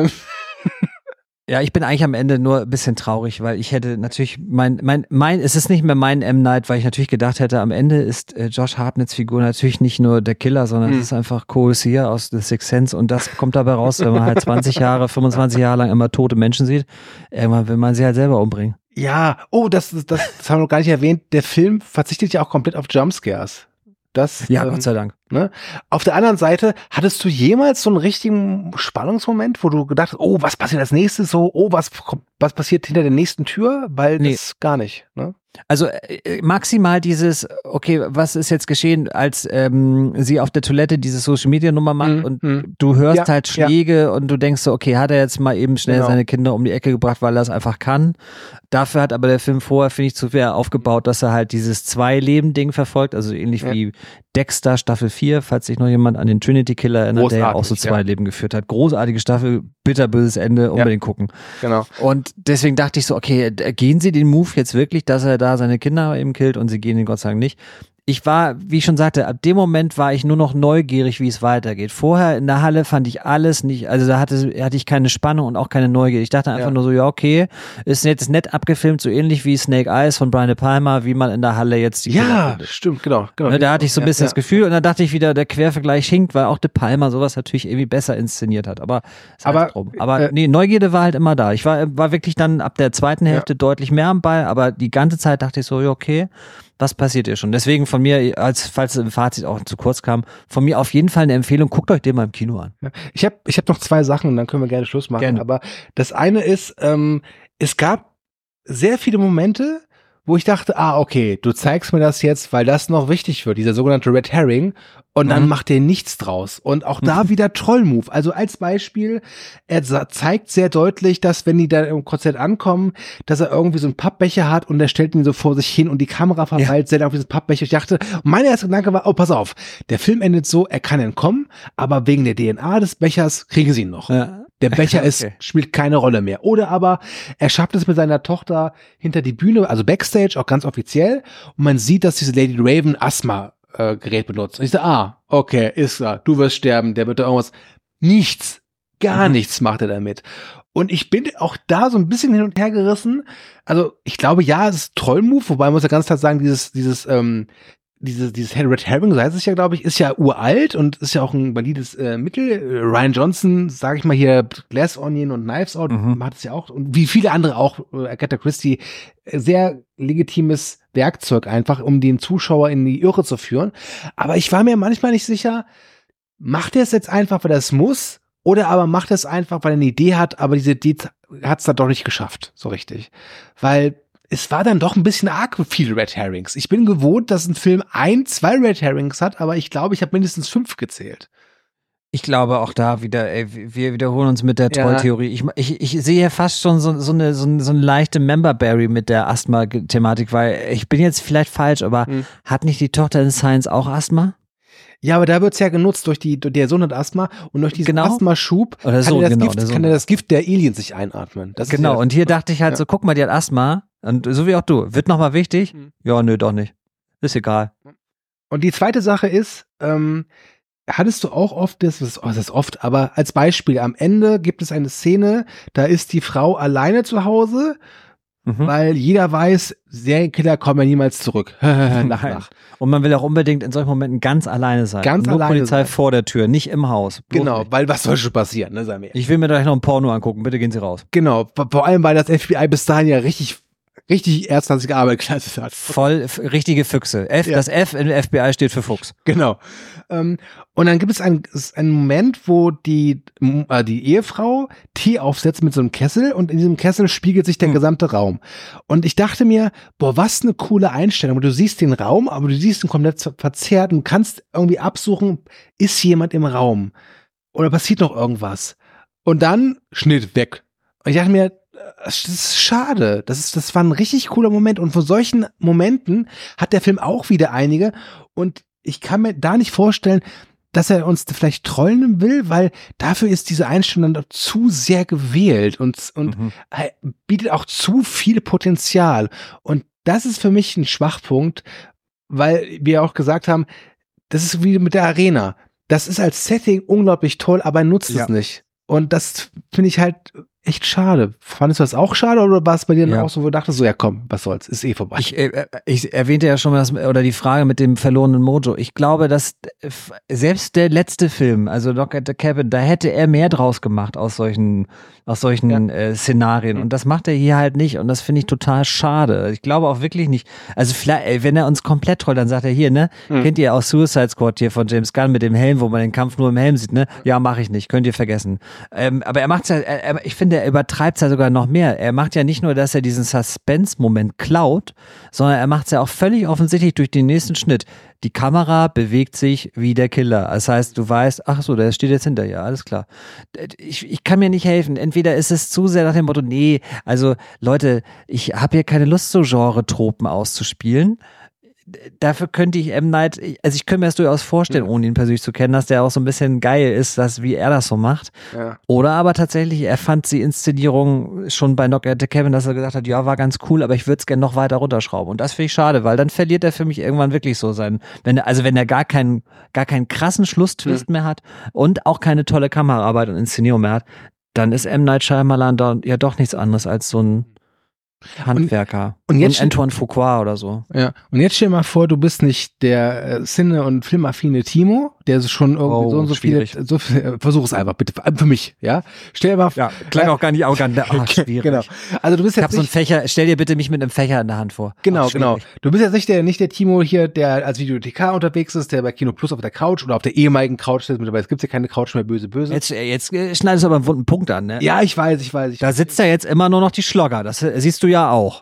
Ja, ich bin eigentlich am Ende nur ein bisschen traurig, weil ich hätte natürlich es ist nicht mehr mein M. Night, weil ich natürlich gedacht hätte, am Ende ist Josh Hartnetts Figur natürlich nicht nur der Killer, sondern es ist einfach Cole Sear aus The Sixth Sense und das kommt dabei raus, wenn man halt 25 Jahre lang immer tote Menschen sieht. Irgendwann will man sie halt selber umbringen. Ja, das haben wir noch gar nicht erwähnt. Der Film verzichtet ja auch komplett auf Jumpscares. Gott sei Dank. Ne? Auf der anderen Seite, hattest du jemals so einen richtigen Spannungsmoment, wo du gedacht hast, was passiert als nächstes? Was passiert hinter der nächsten Tür? Weil das gar nicht. Ne? Also maximal dieses, okay, was ist jetzt geschehen, als sie auf der Toilette diese Social-Media-Nummer macht und du hörst halt Schläge und du denkst so, okay, hat er jetzt mal eben schnell seine Kinder um die Ecke gebracht, weil er es einfach kann. Dafür hat aber der Film vorher, finde ich, zu sehr aufgebaut, dass er halt dieses Zwei-Leben-Ding verfolgt, also ähnlich wie Dexter Staffel 4, falls sich noch jemand an den Trinity-Killer erinnert, der ja auch so 2 Leben geführt hat. Großartige Staffel, bitterböses Ende, unbedingt gucken. Genau. Und deswegen dachte ich so, okay, gehen sie den Move jetzt wirklich, dass er da seine Kinder eben killt und sie gehen ihn Gott sei Dank nicht. ich war, wie ich schon sagte, ab dem Moment war ich nur noch neugierig, wie es weitergeht. Vorher in der Halle fand ich alles nicht, also da hatte ich keine Spannung und auch keine Neugier. Ich dachte einfach nur so, ja okay, ist jetzt nett abgefilmt, so ähnlich wie Snake Eyes von Brian De Palma, wie man in der Halle jetzt die stimmt, genau. Ne, da hatte ich so ein bisschen das Gefühl und dann dachte ich wieder, der Quervergleich hinkt, weil auch De Palma sowas natürlich irgendwie besser inszeniert hat. Aber nee, Neugierde war halt immer da. Ich war wirklich dann ab der zweiten Hälfte deutlich mehr am Ball, aber die ganze Zeit dachte ich so, ja, okay, was passiert hier schon? Deswegen von mir, falls im Fazit auch zu kurz kam, von mir auf jeden Fall eine Empfehlung, guckt euch den mal im Kino an. Ja. Ich hab noch 2 Sachen und dann können wir gerne Schluss machen. Gerne. Aber das eine ist, es gab sehr viele Momente, wo ich dachte, okay, du zeigst mir das jetzt, weil das noch wichtig wird, dieser sogenannte Red Herring, und dann macht er nichts draus. Und auch da wieder Troll-Move. Also als Beispiel, er zeigt sehr deutlich, dass wenn die da im Konzert ankommen, dass er irgendwie so einen Pappbecher hat und er stellt ihn so vor sich hin und die Kamera verweilt sehr auf dieses Pappbecher. Ich dachte, mein erster Gedanke war, pass auf, der Film endet so, er kann entkommen, aber wegen der DNA des Bechers kriegen sie ihn noch. Ja. Der Becher spielt keine Rolle mehr. Oder aber er schafft es mit seiner Tochter hinter die Bühne, also Backstage, auch ganz offiziell, und man sieht, dass diese Lady Raven Asthma-Gerät benutzt. Und ich so, okay, ist klar, du wirst sterben, der wird da irgendwas. Nichts, gar nichts macht er damit. Und ich bin auch da so ein bisschen hin und her gerissen. Also ich glaube, es ist Troll-Move, wobei man muss ja ganz klar sagen, dieses Red Herring, so heißt es ja, glaube ich, ist ja uralt und ist ja auch ein valides Mittel. Ryan Johnson, sage ich mal hier, Glass Onion und Knives Out, macht es ja auch. Und wie viele andere auch, Agatha Christie, sehr legitimes Werkzeug einfach, um den Zuschauer in die Irre zu führen. Aber ich war mir manchmal nicht sicher, macht er es jetzt einfach, weil er es muss, oder aber macht er es einfach, weil er eine Idee hat, aber diese Idee hat es dann doch nicht geschafft, so richtig. Weil es war dann doch ein bisschen arg viele Red Herrings. Ich bin gewohnt, dass ein Film 2 Red Herrings hat, aber ich glaube, ich habe mindestens 5 gezählt. Ich glaube auch da wieder, wir wiederholen uns mit der Trolltheorie. Ich sehe ja fast schon so eine leichte Memberberry mit der Asthma-Thematik, weil ich bin jetzt vielleicht falsch, aber hat nicht die Tochter in Science auch Asthma? Ja, aber da wird's ja genutzt der Sohn hat Asthma und durch diesen Asthmaschub kann er das Gift der Aliens sich einatmen. Das genau, und hier dachte ich halt so, guck mal, die hat Asthma und so wie auch du, wird nochmal wichtig? Ja, nö, doch nicht. Ist egal. Und die zweite Sache ist, hattest du auch oft aber als Beispiel, am Ende gibt es eine Szene, da ist die Frau alleine zu Hause, weil jeder weiß, Serienkiller kommen ja niemals zurück. Nach. Und man will auch unbedingt in solchen Momenten ganz alleine sein. Nur Polizei vor der Tür, nicht im Haus. Genau, weil was soll schon passieren, ne, sagen wir. Ich will mir gleich noch ein Porno angucken, bitte gehen Sie raus. Genau, vor allem, weil das FBI bis dahin ja richtig erstklassige Arbeit geleistet hat. Voll richtige Füchse. Das F in der FBI steht für Fuchs. Genau. Und dann gibt es einen Moment, wo die Ehefrau Tee aufsetzt mit so einem Kessel und in diesem Kessel spiegelt sich der gesamte Raum. Und ich dachte mir, was eine coole Einstellung. Du siehst den Raum, aber du siehst ihn komplett verzerrt und kannst irgendwie absuchen, ist jemand im Raum? Oder passiert noch irgendwas? Und dann Schnitt weg. Und ich dachte mir, das ist schade. Das war ein richtig cooler Moment. Und von solchen Momenten hat der Film auch wieder einige. Und ich kann mir da nicht vorstellen, dass er uns vielleicht trollen will, weil dafür ist diese Einstellung dann zu sehr gewählt und bietet auch zu viel Potenzial. Und das ist für mich ein Schwachpunkt, weil wir auch gesagt haben, das ist wie mit der Arena. Das ist als Setting unglaublich toll, aber er nutzt es nicht. Und das finde ich halt echt schade. Fandest du das auch schade oder war es bei dir dann auch so, wo du dachtest, so, ja komm, was soll's, ist vorbei. Ich erwähnte ja schon mal die Frage mit dem verlorenen Mojo. Ich glaube, dass selbst der letzte Film, also Lock at the Cabin, da hätte er mehr draus gemacht aus solchen Szenarien. Und das macht er hier halt nicht. Und das finde ich total schade. Ich glaube auch wirklich nicht. Also vielleicht, wenn er uns komplett trollt, dann sagt er hier, ne, kennt ihr auch Suicide Squad hier von James Gunn mit dem Helm, wo man den Kampf nur im Helm sieht, ne? Ja, mache ich nicht, könnt ihr vergessen. Aber er macht's ja, ich finde, er übertreibt es ja sogar noch mehr. Er macht ja nicht nur, dass er diesen Suspense-Moment klaut, sondern er macht es ja auch völlig offensichtlich durch den nächsten Schnitt. Die Kamera bewegt sich wie der Killer. Das heißt, du weißt, ach so, der steht jetzt hinter, ja, alles klar. Ich kann mir nicht helfen. Entweder ist es zu sehr nach dem Motto, nee, also Leute, ich habe hier keine Lust, so Genre-Tropen auszuspielen. dafür könnte ich M. Night, also ich könnte mir das durchaus vorstellen, ohne ihn persönlich zu kennen, dass der auch so ein bisschen geil ist, wie er das so macht. Ja. Oder aber tatsächlich, er fand die Inszenierung schon bei Knock at the Cabin, dass er gesagt hat, ja, war ganz cool, aber ich würde es gerne noch weiter runterschrauben. Und das finde ich schade, weil dann verliert er für mich irgendwann wirklich so wenn er gar keinen krassen Schlusstwist mehr hat und auch keine tolle Kameraarbeit und Inszenierung mehr hat, dann ist M. Night Shyamalan da ja doch nichts anderes als so ein Handwerker. Und jetzt Antoine Fuqua oder so. Ja, und jetzt stell dir mal vor, du bist nicht der Cine- und filmaffine Timo, der schon irgendwie so und so schwierig. Versuch es einfach, bitte, für mich, ja? Stell dir mal vor. Ja, klang auch gar nicht arrogant. Schwierig. Genau. Also du bist Ich jetzt habe so einen nicht, Fächer, stell dir bitte mich mit einem Fächer in der Hand vor. genau. Schwierig. Du bist jetzt nicht der Timo hier, der als Videothekar unterwegs ist, der bei Kino Plus auf der Couch oder auf der ehemaligen Couch sitzt, mittlerweile gibt's ja keine Couch mehr, böse. Jetzt schneidest du aber einen wunden Punkt an, ne? Ja, ich weiß. Da sitzt ja jetzt immer nur noch die Schlogger, das siehst du ja auch.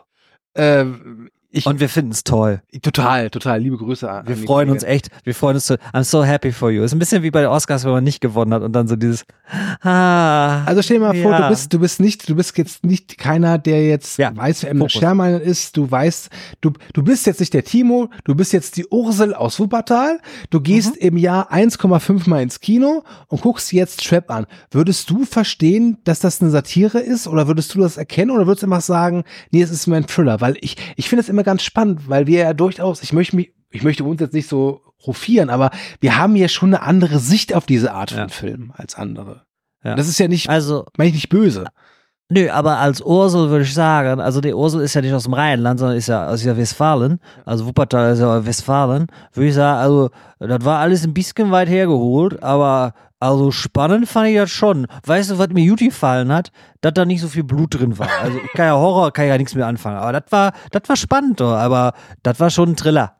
Und wir finden es toll. Total, liebe Grüße an Wir die freuen uns Kollegin. echt. Wir freuen uns so. I'm so happy for you. Ist ein bisschen wie bei den Oscars, wenn man nicht gewonnen hat und dann so dieses Also stell dir mal vor, ja. du bist jetzt nicht keiner, der jetzt weiß, wer M. Night Fokus. Shyamalan ist. Du weißt, du bist jetzt nicht der Timo, du bist jetzt die Ursel aus Wuppertal. Du gehst im Jahr 1,5 Mal ins Kino und guckst jetzt Trap an. Würdest du verstehen, dass das eine Satire ist, oder würdest du das erkennen, oder würdest du einfach sagen, nee, es ist mein Thriller? Weil ich finde es immer ganz spannend, weil wir ja durchaus, ich möchte uns jetzt nicht so hofieren, aber wir haben ja schon eine andere Sicht auf diese Art von Film als andere. Ja. Das ist ja nicht, Also, meine ich nicht böse. nö, aber als Ursel würde ich sagen, also die Ursel ist ja nicht aus dem Rheinland, sondern ist ja aus Westfalen. Also Wuppertal ist ja Westfalen. Würde ich sagen, also das war alles ein bisschen weit hergeholt, aber also spannend fand ich das schon. Weißt du, was mir gut gefallen hat? Dass da nicht so viel Blut drin war. Also ich kann ja nichts mehr anfangen. Aber das war spannend, doch. Aber das war schon ein Thriller.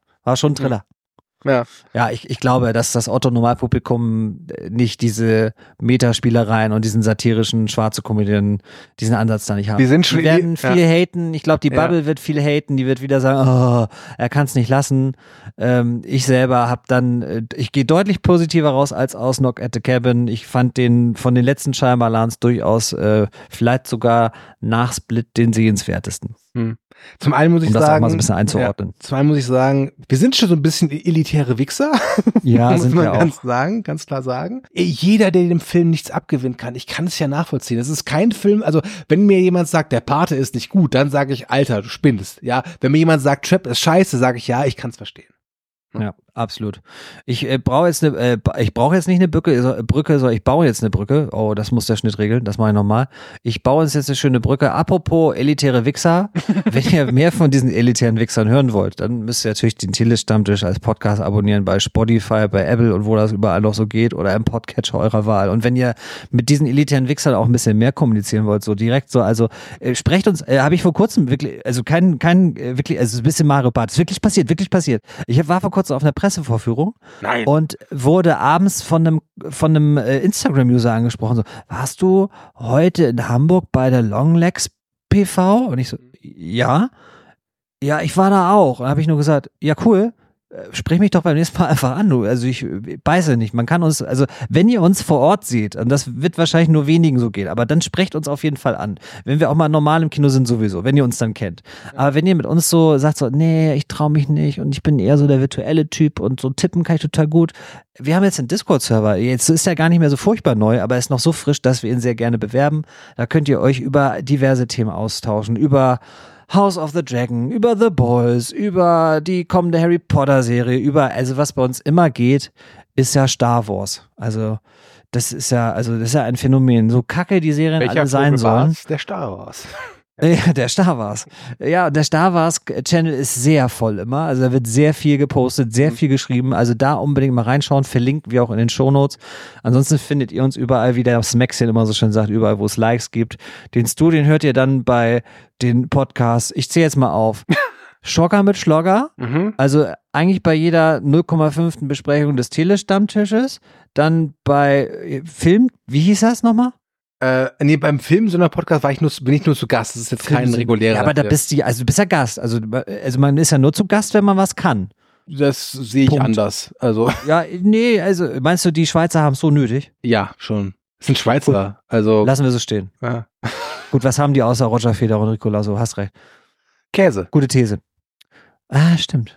Ja. Ja, ich glaube, dass das Otto-Normalpublikum nicht diese Metaspielereien und diesen satirischen schwarze Komödien, diesen Ansatz da nicht haben. Die sind schon- die werden viele haten. Ich glaube, die Bubble wird viel haten. Die wird wieder sagen, oh, er kann es nicht lassen. Ich selber habe dann, ich gehe deutlich positiver raus als aus Knock at the Cabin. Ich fand den von den letzten Shyamalans durchaus vielleicht sogar nach Split den sehenswertesten. Zum einen muss ich Um das sagen, auch mal so ein bisschen einzuordnen. zum einen muss ich sagen, wir sind schon so ein bisschen elitäre Wichser. Ja, muss sind man wir auch. ganz klar sagen. Jeder, der dem Film nichts abgewinnen kann, ich kann es ja nachvollziehen. Es ist kein Film, also wenn mir jemand sagt, der Pate ist nicht gut, dann sage ich, Alter, du spinnst. Ja, wenn mir jemand sagt, Trap ist scheiße, sage ich, ja, ich kann es verstehen. Ja, absolut. Ich brauche jetzt nicht eine Brücke, sondern ich baue jetzt eine Brücke. Oh, das muss der Schnitt regeln, das mache ich nochmal. Ich baue uns jetzt eine schöne Brücke. Apropos elitäre Wichser, wenn ihr mehr von diesen elitären Wichsern hören wollt, dann müsst ihr natürlich den Tillis-Stammtisch als Podcast abonnieren bei Spotify, bei Apple und wo das überall noch so geht oder im Podcatcher eurer Wahl. Und wenn ihr mit diesen elitären Wichsern auch ein bisschen mehr kommunizieren wollt, so direkt so, also sprecht uns, habe ich vor kurzem wirklich, also wirklich, also ein bisschen Mario Barth, ist wirklich passiert. Ich war vor kurzem auf einer Pressevorführung. Nein. Und wurde abends von einem Instagram-User angesprochen, so, warst du heute in Hamburg bei der Longlegs PV? Und ich so, ja, ich war da auch. Und habe ich nur gesagt, ja, cool, sprich mich doch beim nächsten Mal einfach an, du. Also ich beiße nicht. Man kann uns, also wenn ihr uns vor Ort seht, und das wird wahrscheinlich nur wenigen so gehen, aber dann sprecht uns auf jeden Fall an. Wenn wir auch mal normal im Kino sind sowieso, wenn ihr uns dann kennt. Aber wenn ihr mit uns so sagt, so, nee, ich traue mich nicht und ich bin eher so der virtuelle Typ und so tippen kann ich total gut. Wir haben jetzt einen Discord-Server. Jetzt ist er gar nicht mehr so furchtbar neu, aber er ist noch so frisch, dass wir ihn sehr gerne bewerben. Da könnt ihr euch über diverse Themen austauschen, über House of the Dragon, über The Boys, über die kommende Harry Potter Serie, also was bei uns immer geht, ist ja Star Wars. Also das ist ja ein Phänomen. So kacke die Serien Welcher alle sein Vogel sollen. war's? Der Star Wars. Ja, der Star Wars. Ja, der Star Wars Channel ist sehr voll immer. Also da wird sehr viel gepostet, sehr viel geschrieben. Also da unbedingt mal reinschauen. Verlinken wir auch in den Shownotes. Ansonsten findet ihr uns überall, wie der Smexchen immer so schön sagt, überall, wo es Likes gibt. Den Stu, den hört ihr dann bei den Podcasts. Ich zähle jetzt mal auf. Schocker mit Schlogger. Also eigentlich bei jeder 0,5. Besprechung des Telestammtisches. Dann bei Film, wie hieß das nochmal? Nee, beim Film-Sonder-Podcast bin ich nur zu Gast. Das ist jetzt kein regulärer. Ja, aber da du bist ja Gast. Also man ist ja nur zu Gast, wenn man was kann. Das sehe ich Punkt. anders. Also. Ja, nee, also meinst du, die Schweizer haben es so nötig? Ja, schon. Das sind Schweizer. Also. Lassen wir so stehen. Ja. Gut, was haben die außer Roger Federer und Rico Lasso? Hast recht. Käse. Gute These. Ah, stimmt.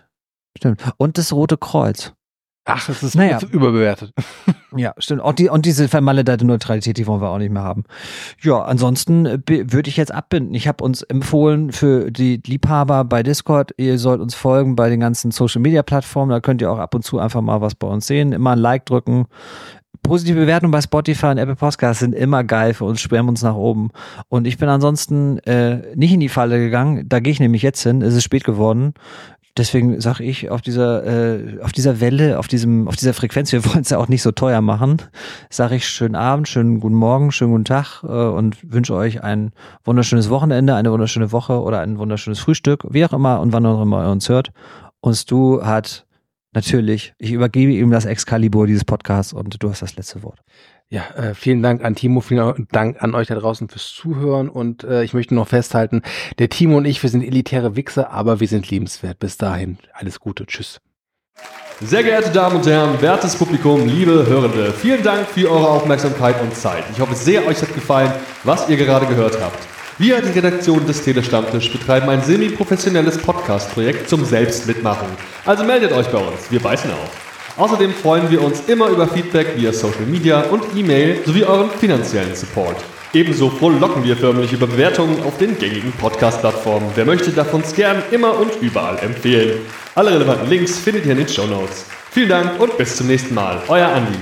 Stimmt. Und das Rote Kreuz. Ach, das ist überbewertet. Ja, stimmt. Und diese vermaledeite Neutralität, die wollen wir auch nicht mehr haben. Ja, ansonsten würde ich jetzt abbinden. Ich habe uns empfohlen für die Liebhaber bei Discord, ihr sollt uns folgen bei den ganzen Social-Media-Plattformen. Da könnt ihr auch ab und zu einfach mal was bei uns sehen. Immer ein Like drücken. Positive Bewertungen bei Spotify und Apple Podcasts sind immer geil für uns, schwärmen uns nach oben. Und ich bin ansonsten nicht in die Falle gegangen. Da gehe ich nämlich jetzt hin. Es ist spät geworden. Deswegen sage ich auf dieser Welle, auf dieser Frequenz, wir wollen es ja auch nicht so teuer machen, sage ich schönen Abend, schönen guten Morgen, schönen guten Tag und wünsche euch ein wunderschönes Wochenende, eine wunderschöne Woche oder ein wunderschönes Frühstück, wie auch immer und wann auch immer ihr uns hört. Und Stu hat natürlich, ich übergebe ihm das Excalibur dieses Podcasts und du hast das letzte Wort. Ja, vielen Dank an Timo, vielen Dank an euch da draußen fürs Zuhören und ich möchte noch festhalten, der Timo und ich, wir sind elitäre Wichser, aber wir sind liebenswert. Bis dahin, alles Gute, tschüss. Sehr geehrte Damen und Herren, wertes Publikum, liebe Hörende, vielen Dank für eure Aufmerksamkeit und Zeit. Ich hoffe sehr, euch hat gefallen, was ihr gerade gehört habt. Wir, die Redaktion des Telestammtisch, betreiben ein semi-professionelles Podcast-Projekt zum Selbstmitmachen. Also meldet euch bei uns, wir beißen auf. Außerdem freuen wir uns immer über Feedback via Social Media und E-Mail sowie euren finanziellen Support. Ebenso frohlocken wir förmlich über Bewertungen auf den gängigen Podcast-Plattformen. Wer möchte, darf uns gern immer und überall empfehlen. Alle relevanten Links findet ihr in den Shownotes. Vielen Dank und bis zum nächsten Mal. Euer Andi.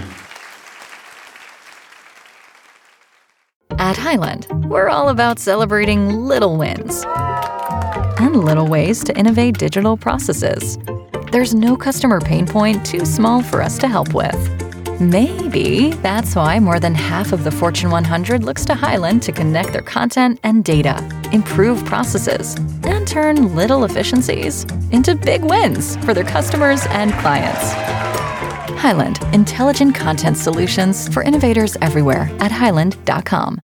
At Highland, we're all about celebrating little wins and little ways to innovate digital processes. There's no customer pain point too small for us to help with. Maybe that's why more than half of the Fortune 100 looks to Highland to connect their content and data, improve processes, and turn little efficiencies into big wins for their customers and clients. Highland, intelligent content solutions for innovators everywhere at highland.com.